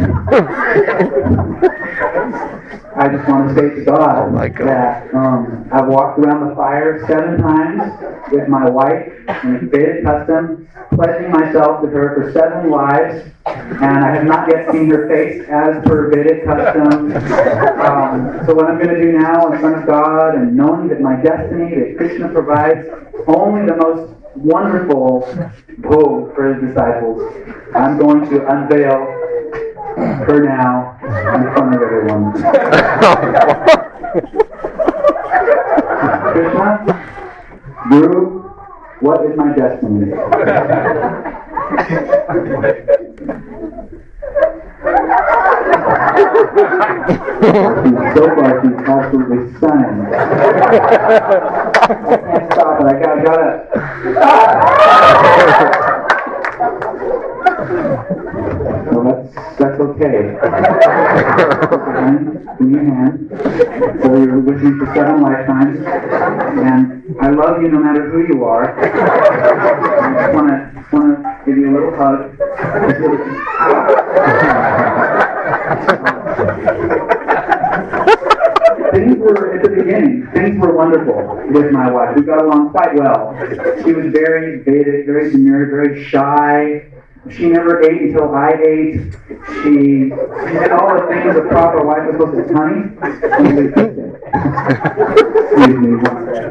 um, I just want to say to God, oh my God. that um, I've walked around the fire seven times with my wife in a faded custom, pledging myself to her for seven lives, and I have not yet seen her face as per Vedic custom. Um, so what I'm going to do now in front of God, and knowing that my destiny, that Krishna provides only the most wonderful hope for his disciples, I'm going to unveil her now in front of everyone. Krishna, Guru, what is my destiny? So far, she's absolutely stunning. I can't stop it. I gotta, gotta. Well, that's that's okay. In your hand. So you're with me for seven lifetimes, and I love you no matter who you are. I just want to want to give you a little hug. Things were, at the beginning, things were wonderful with my wife. We got along quite well. She was very Vedic, very demure, very shy. She never ate until I ate. She, she did all the things a proper wife was supposed to do. Honey, only cooked it. Excuse me.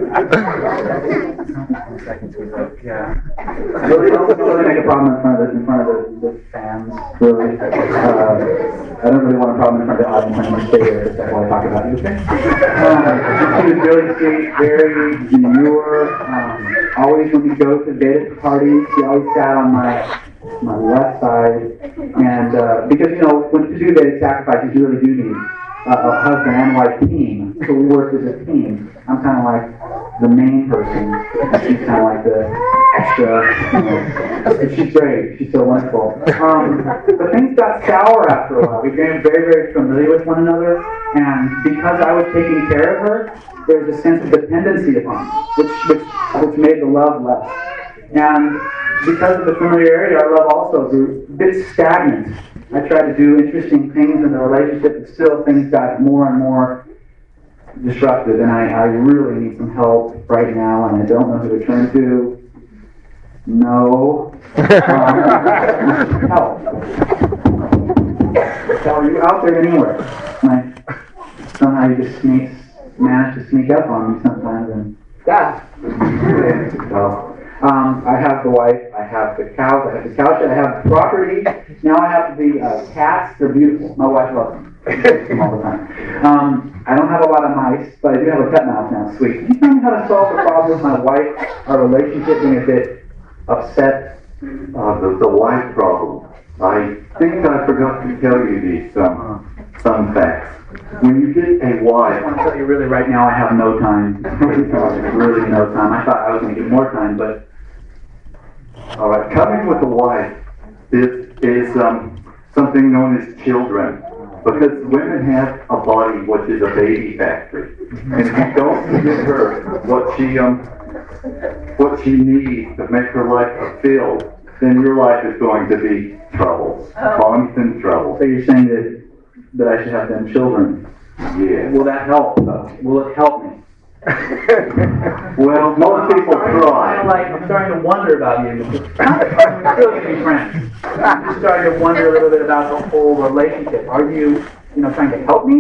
One second, sweetheart. Yeah. Really don't really make a problem in front of the, in front of the, the fans, really. Uh, I don't really want a problem in front of the audience. I'm going to stay there for a second while I talk about you, okay? Um, she was really sweet, very demure. Um, always when we go to Vedic parties, she always sat on my my left side, and uh, because you know, when to do Vedic sacrifices, you really do need uh, a husband and wife team. So we work as a team. I'm kind of like the main person, and she's kind of like the extra. You know. But she's great. She's so wonderful. Um, but things got sour after a while. We became very, very familiar with one another, And because I was taking care of her, there was a sense of dependency upon me, which, which, which made the love less. And because of the familiarity, our love also grew a bit stagnant. I tried to do interesting things in the relationship, but still things got more and more disrupted, and I, I really need some help right now, and I don't know who to turn to. No. Um, help. So are you out there anywhere? My, somehow you just sneak, manage to sneak up on me sometimes, and yeah. So, um, I have the wife, I have the cows, I have the couch, I have the property. Now I have the uh, cats. They're beautiful. My wife loves them. She takes them all the time. Um, I don't have a lot of mice, but I do have a pet mouse now. Sweet. Can you tell me how to solve the problem with my wife, our relationship being a bit upset? Uh, the, the wife problem. I think I forgot to tell you these um, some facts. When you get a wife, I want to tell you really right now, I have no time. Really no time. I thought I was going to get more time, but all right, coming with a wife is is um, something known as children, because women have a body which is a baby factory, and if you don't give her what she um what she needs to make her life fulfilled, then your life is going to be trouble, constant trouble. So you're saying that that I should have them children? Yeah. Will that help? Though? Will it help me? Well, most people try. I'm, like, I'm starting to wonder about you. We're still going to be friends. I'm just starting to wonder a little bit about the whole relationship. Are you, you know, trying to help me?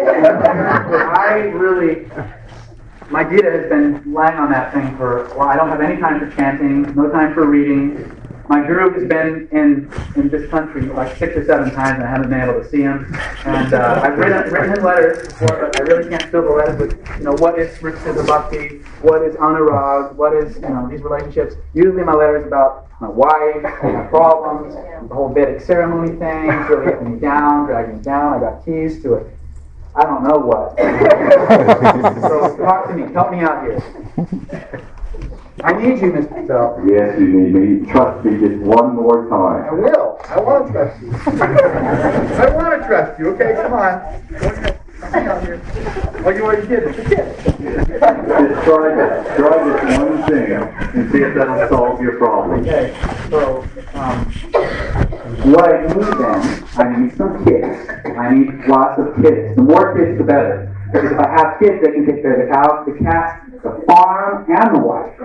I really, my Gita has been lying on that thing for, well, I don't have any time for chanting, no time for reading. My guru has been in, in this country like six or seven times, and I haven't been able to see him. And uh, I've written, written him letters before, but I really can't fill the letters with, you know, what is Srita Bhakti, what is Anurag, what is, you know, these relationships. Usually my letters about my wife, my problems, the whole Vedic ceremony thing, it's really getting me down, dragging me down. I got keys to it. I don't know what. So talk to me, help me out here. I need you, Mister Patel. Yes, you need me. Trust me just one more I time. will. I want to trust you. I want to trust you. Okay, come on. Come out here. Oh, you already did it. You did it. Just try this. Try this one thing and see if that'll solve your problem. Okay, so, um, what I need then, I need some kids. I need lots of kids. The more kids, the better. Because if I have kids, they can take care of the cows, the cats, the farm, and the wife.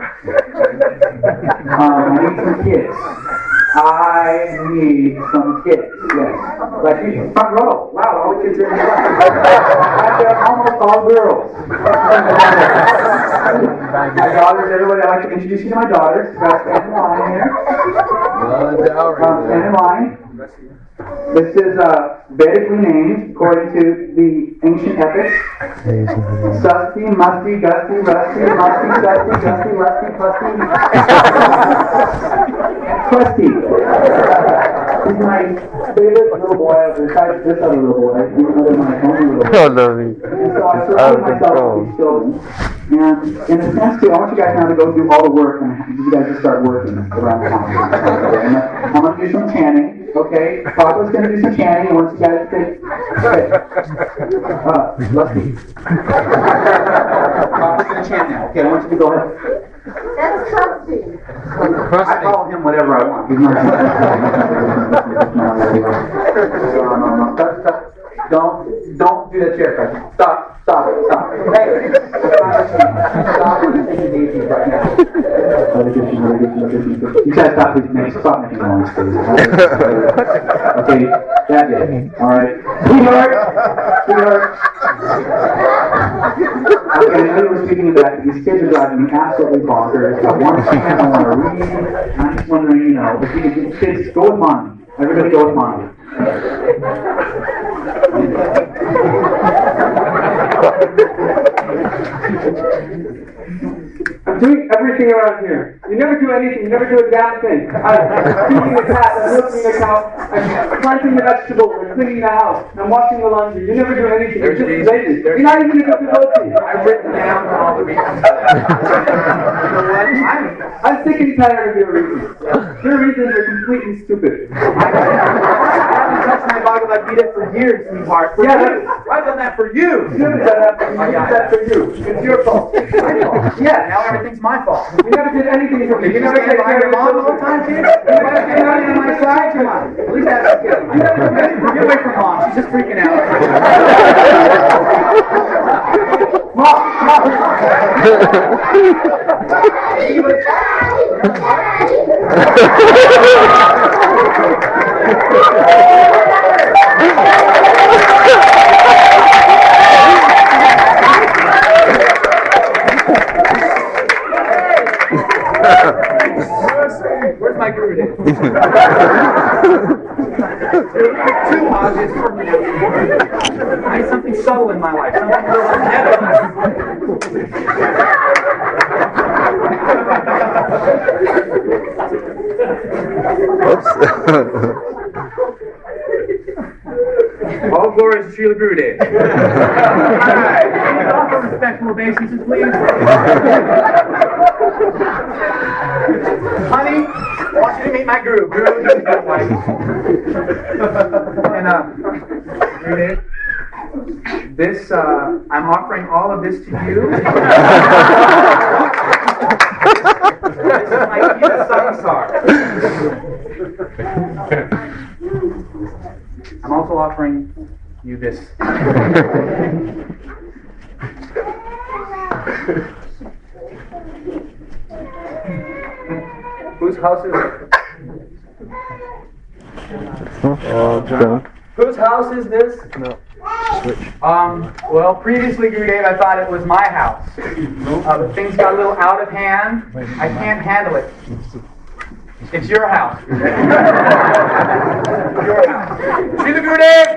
um, I need some kids. I need some kids, yes. Like you, front row. Wow, all the kids are in the front. They're almost all girls. My daughters, everybody, I'd like to introduce you to my daughters. Got stand in line here. Um, stand in line. This is uh, Vedically named according to the ancient epics. Susti, Musti, Gusty, Rusty, Musty, Susty, Gusty, Lusty, Pusty, Crusty. He's my favorite little boy besides this other little boy, even though they're my only little boy. Oh, lovely. And so I surrounded myself with these children. And in a sense, too, I want you guys now to go do all the work, and you guys just start working around town. I'm going to do some chanting. Okay, Papa's going to do some chanting. I want you guys to take. Good. Uh, let's see. Papa's going to chant now. Okay, I want you to go ahead. That's crusty. I call him whatever I want. He's not. No, no, no. Stop, stop. Don't, don't do that chair, Fred. Stop, stop, stop. Hey, stop taking it easy right now. You guys stop please make stop making noise, please. Okay, that's it. All right. Sweetheart, sweetheart. Okay, I know you were speaking of that. These kids are driving me absolutely bonkers. I want to chant, I want to read. I'm just wondering, you know, if you could, kids, go with mommy. Everybody go with mommy. I'm doing everything around here. You never do anything. You never do a damn thing. I'm feeding the cat. I'm milking the cow. I'm planting the vegetables. I'm cleaning the house. I'm washing the laundry. You never do anything. You're just lazy. You're not even a good devotee. I've written down all the reasons. You know what? I'm, I'm sick and tired of your reasons. Your reasons are completely stupid. I haven't touched my Bhagavad Gita for years, sweetheart. For Yeah, you. I've done that for you. You haven't done that for me. You did that for you. It's your fault. My fault. Yeah, now everything's my fault. You never did anything for me. Did you never stand behind your mom the whole time, kid? You never stand on my side? Come on. At least that's okay. You never did anything. Get away from mom. She's just freaking out. Mom! Mom! Where's my guru day? Too obvious for me. I need something subtle in my life. Something real All glory to Srila Gurudev. Alright, offer respectful obeisances, please. Honey, I want you to meet my guru. Guru is my wife. And, uh, Gurudev, this, uh, I'm offering all of this to you. This is my Gita Samsar. I'm also offering you this. Whose house is it? Oh, John. Whose house is this? No. Um, well, previously, Gurudev, I thought it was my house. Uh, but things got a little out of hand. I can't handle it. It's your house. Your house. Srila Gurudev!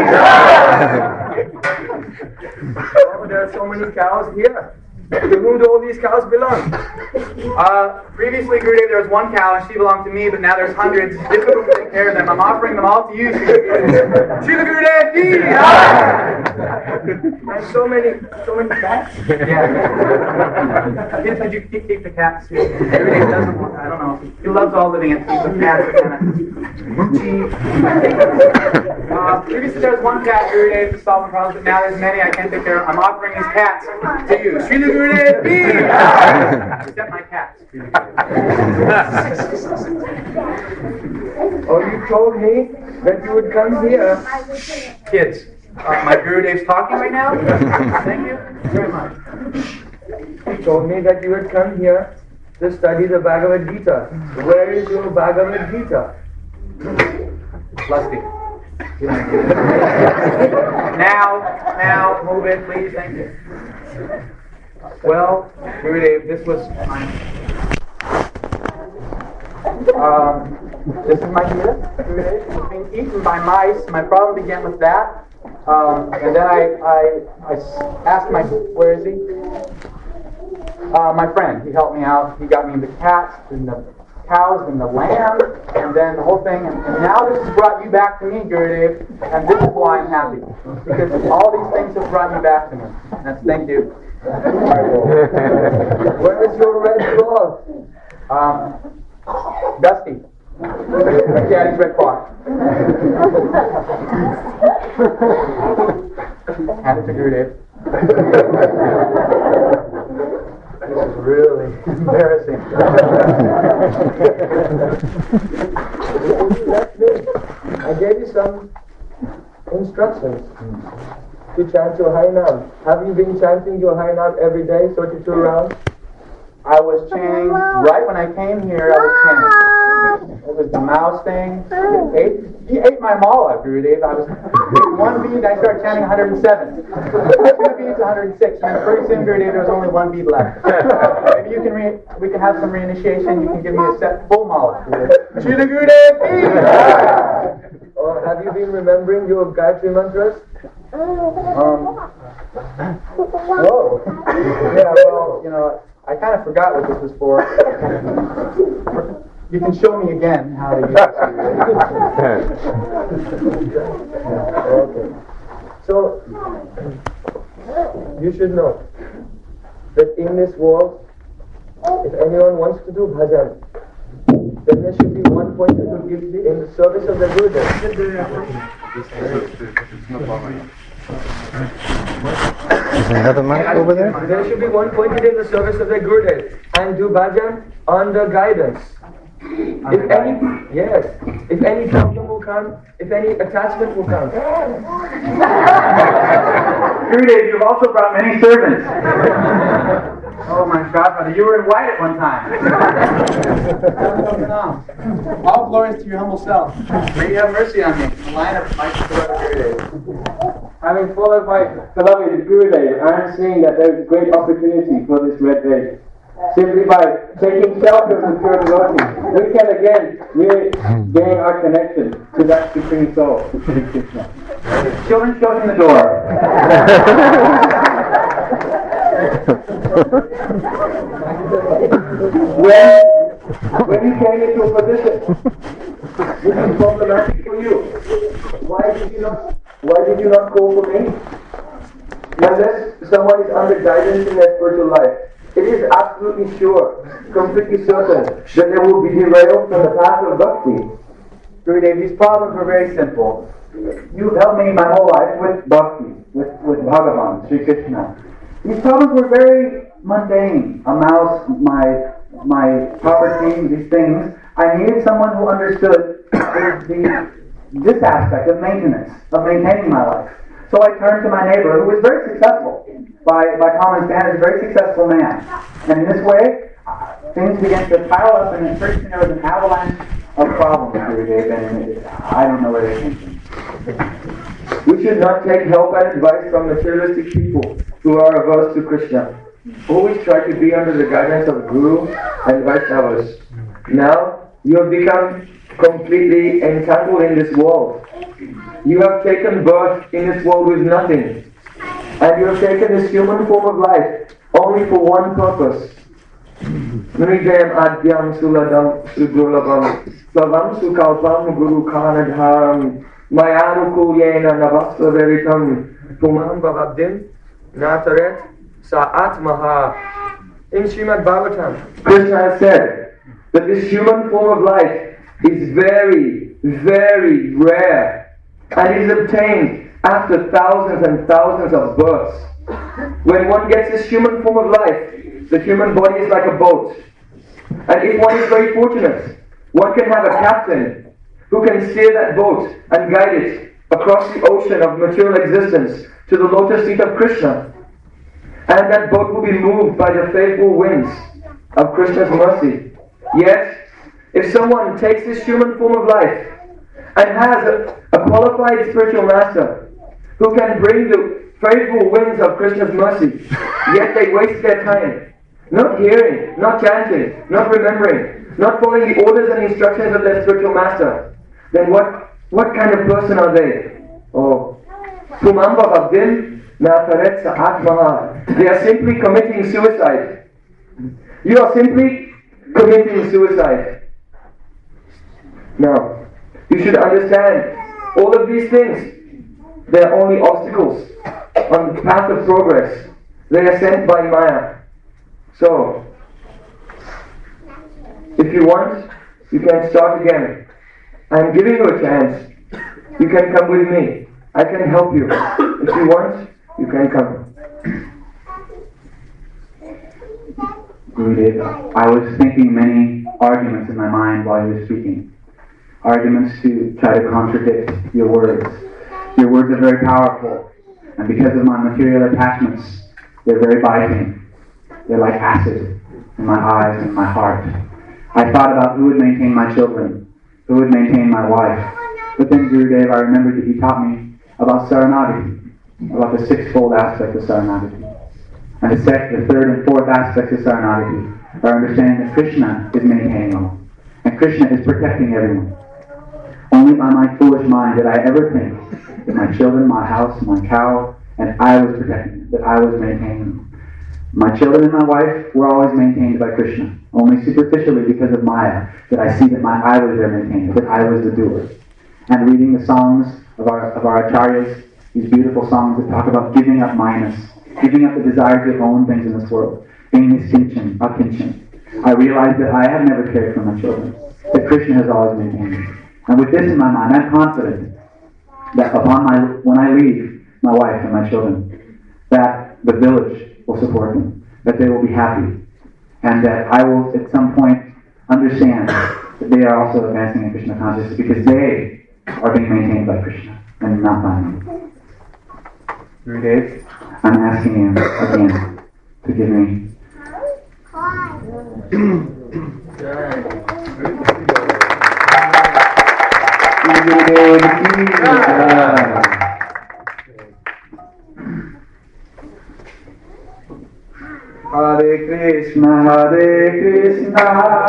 Oh, there are so many cows here. To whom do all these cows belong? Uh, previously, Gurudev, there was one cow and she belonged to me, but now there's hundreds. It's difficult to take care of them. I'm offering them all to you, Srila Gurudev. There's so many, so many cats. Yeah. Kids, would you keep, keep the cats? Gurudev doesn't want, I don't know. He loves all living entities, but cats are kind of moochy. Uh, previously, there was one cat, Gurudev, to solve problems, but now there's many I can't take care of. I'm offering these cats to you. Srila Gurudev. Except my cats. Oh, you told me that you would come here. Kids, uh, my Gurudev's talking right now. Thank you very much. You told me that you would come here to study the Bhagavad Gita. Where is your Bhagavad Gita? Lusty. Now, now, move it, please. Thank you. Well, Gurudev, this was my, um, this is my Gita, Gurudev. It's being eaten by mice. My problem began with that. Um, and then I, I, I asked my, where is he? Uh, my friend. He helped me out. He got me the cats and the cows and the lamb, and then the whole thing. And, and now this has brought you back to me, Gurudev, and this is why I'm happy. Because all these things have brought you back to me. That's, thank you. Where is your red cloth? Um, Dusty. Daddy's red cloth. Hand it to Gurudev. This is really embarrassing. That's me. I gave you some instructions to chant your Harinam. Have you been chanting your Harinam every day, forty-two rounds? I was chanting, right when I came here, I was chanting. It was the mouse thing. He ate, he ate my mala, Gurudev. I was one bead, I started chanting one hundred seven. Two beads, one hundred six. And then pretty soon, Gurudev, there was only one bead left. Maybe you can re- we can have some reinitiation. You can give me a set full mala, Gurudev. Srila Gurudev! Or have you been remembering your Gayatri mantras? Um, whoa. Yeah, well, you know, I kind of forgot what this was for. You can show me again how to use this. Okay. So, you should know that in this world, if anyone wants to do bhajan, then there should be one pointer to give the, in the service of the Gurudev. Is there another mic over there? There should be one pointed in the service of the Gurudev and do bhajan under guidance. If any, yes, if any problem will come, if any attachment will come. Gurudev, you've also brought many servants. Oh my godfather, you were in white at one time. All glories to your humble self. May you have mercy on me. The line of my beloved Gurudev. Having followed my beloved Gurudev, I am seeing that there is great opportunity for this red day. Simply by taking shelter of the pure devotee, we can again regain our connection to that Supreme Soul, to Shri Krishna. Children, show him the door. when, when you came into a position which is problematic for you, why did you not, why did you not call for me? Unless someone is under guidance in their spiritual life, it is absolutely sure, completely certain, that they will be derailed from the path of bhakti. Gurudev, these problems were very simple. You've helped me my whole life with bhakti, with, with Bhagavan, Sri Krishna. These problems were very mundane. A mouse, my my property, these things. I needed someone who understood the, this aspect of maintenance, of maintaining my life. So I turned to my neighbor, who was very successful. By, by common standards, a very successful man. And in this way, things began to pile up, and pretty soon there was an avalanche of problems every day, and I don't know where they came from. We should not take help and advice from materialistic people who are averse to Krishna. Always try to be under the guidance of Guru and Vaishnavas. Now, you have become completely entangled in this world. You have taken birth in this world with nothing. And you have taken this human form of life only for one purpose. Nridayam adyam suladam sudurlabam slavam sukalpam guru kanadharam mayanukulyena navasva veritam pumam bhavabdim nataret sa'atmaha. In Srimad Bhagavatam, Krishna has said that this human form of life is very, very rare, and is obtained after thousands and thousands of births. When one gets this human form of life, the human body is like a boat. And if one is very fortunate, one can have a captain who can steer that boat and guide it across the ocean of material existence to the lotus feet of Krishna. And that boat will be moved by the faithful winds of Krishna's mercy. Yet, if someone takes this human form of life and has a, a qualified spiritual master who can bring the faithful winds of Krishna's mercy, yet they waste their time, not hearing, not chanting, not remembering, not following the orders and instructions of their spiritual master, then what what kind of person are they? Oh, Pumamba Bhavdim Nataretsa Atmaha. They are simply committing suicide. You are simply committing suicide. Now, you should understand all of these things. They are only obstacles on the path of progress. They are sent by Maya. So, if you want, you can start again. I am giving you a chance. You can come with me. I can help you. If you want, you can come. Gurudev, I was thinking many arguments in my mind while you were speaking. Arguments to try to contradict your words. Your words are very powerful, and because of my material attachments, they're very biting. They're like acid in my eyes and my heart. I thought about who would maintain my children, who would maintain my wife. But then, Gurudev, I remembered that you taught me about Saranagati, about the sixfold aspect of Saranagati. And the, sec- the third and fourth aspects of Saranagati are understanding that Krishna is maintaining all, and Krishna is protecting everyone. Only by my foolish mind did I ever think that my children, my house, my cow, and I was protecting them, that I was maintaining them. My children and my wife were always maintained by Krishna. Only superficially because of Maya did I see that my I was their maintainer, that I was the doer. And reading the songs of our of our acharyas, these beautiful songs that talk about giving up minus, giving up the desire to own things in this world, being niskinchan, akinchan. I realized that I have never cared for my children. that Krishna has always maintained. And with this in my mind, I'm confident that upon my, when I leave my wife and my children, that the village will support them, that they will be happy, and that I will at some point understand that they are also advancing in Krishna consciousness because they are being maintained by Krishna and not by me. Gurudev, I'm asking you again to give me Hare Krishna, Hare Krishna,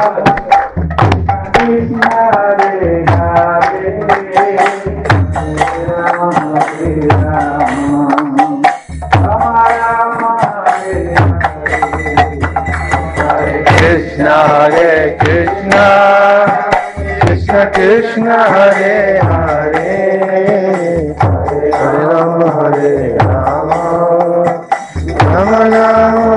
Krishna Hare Hare, Rama Hare Rama, Rama Rama Hare Hare, Krishna Hare Krishna, Krishna Krishna Hare Hare, Hare Rama Hare Rama, Rama Rama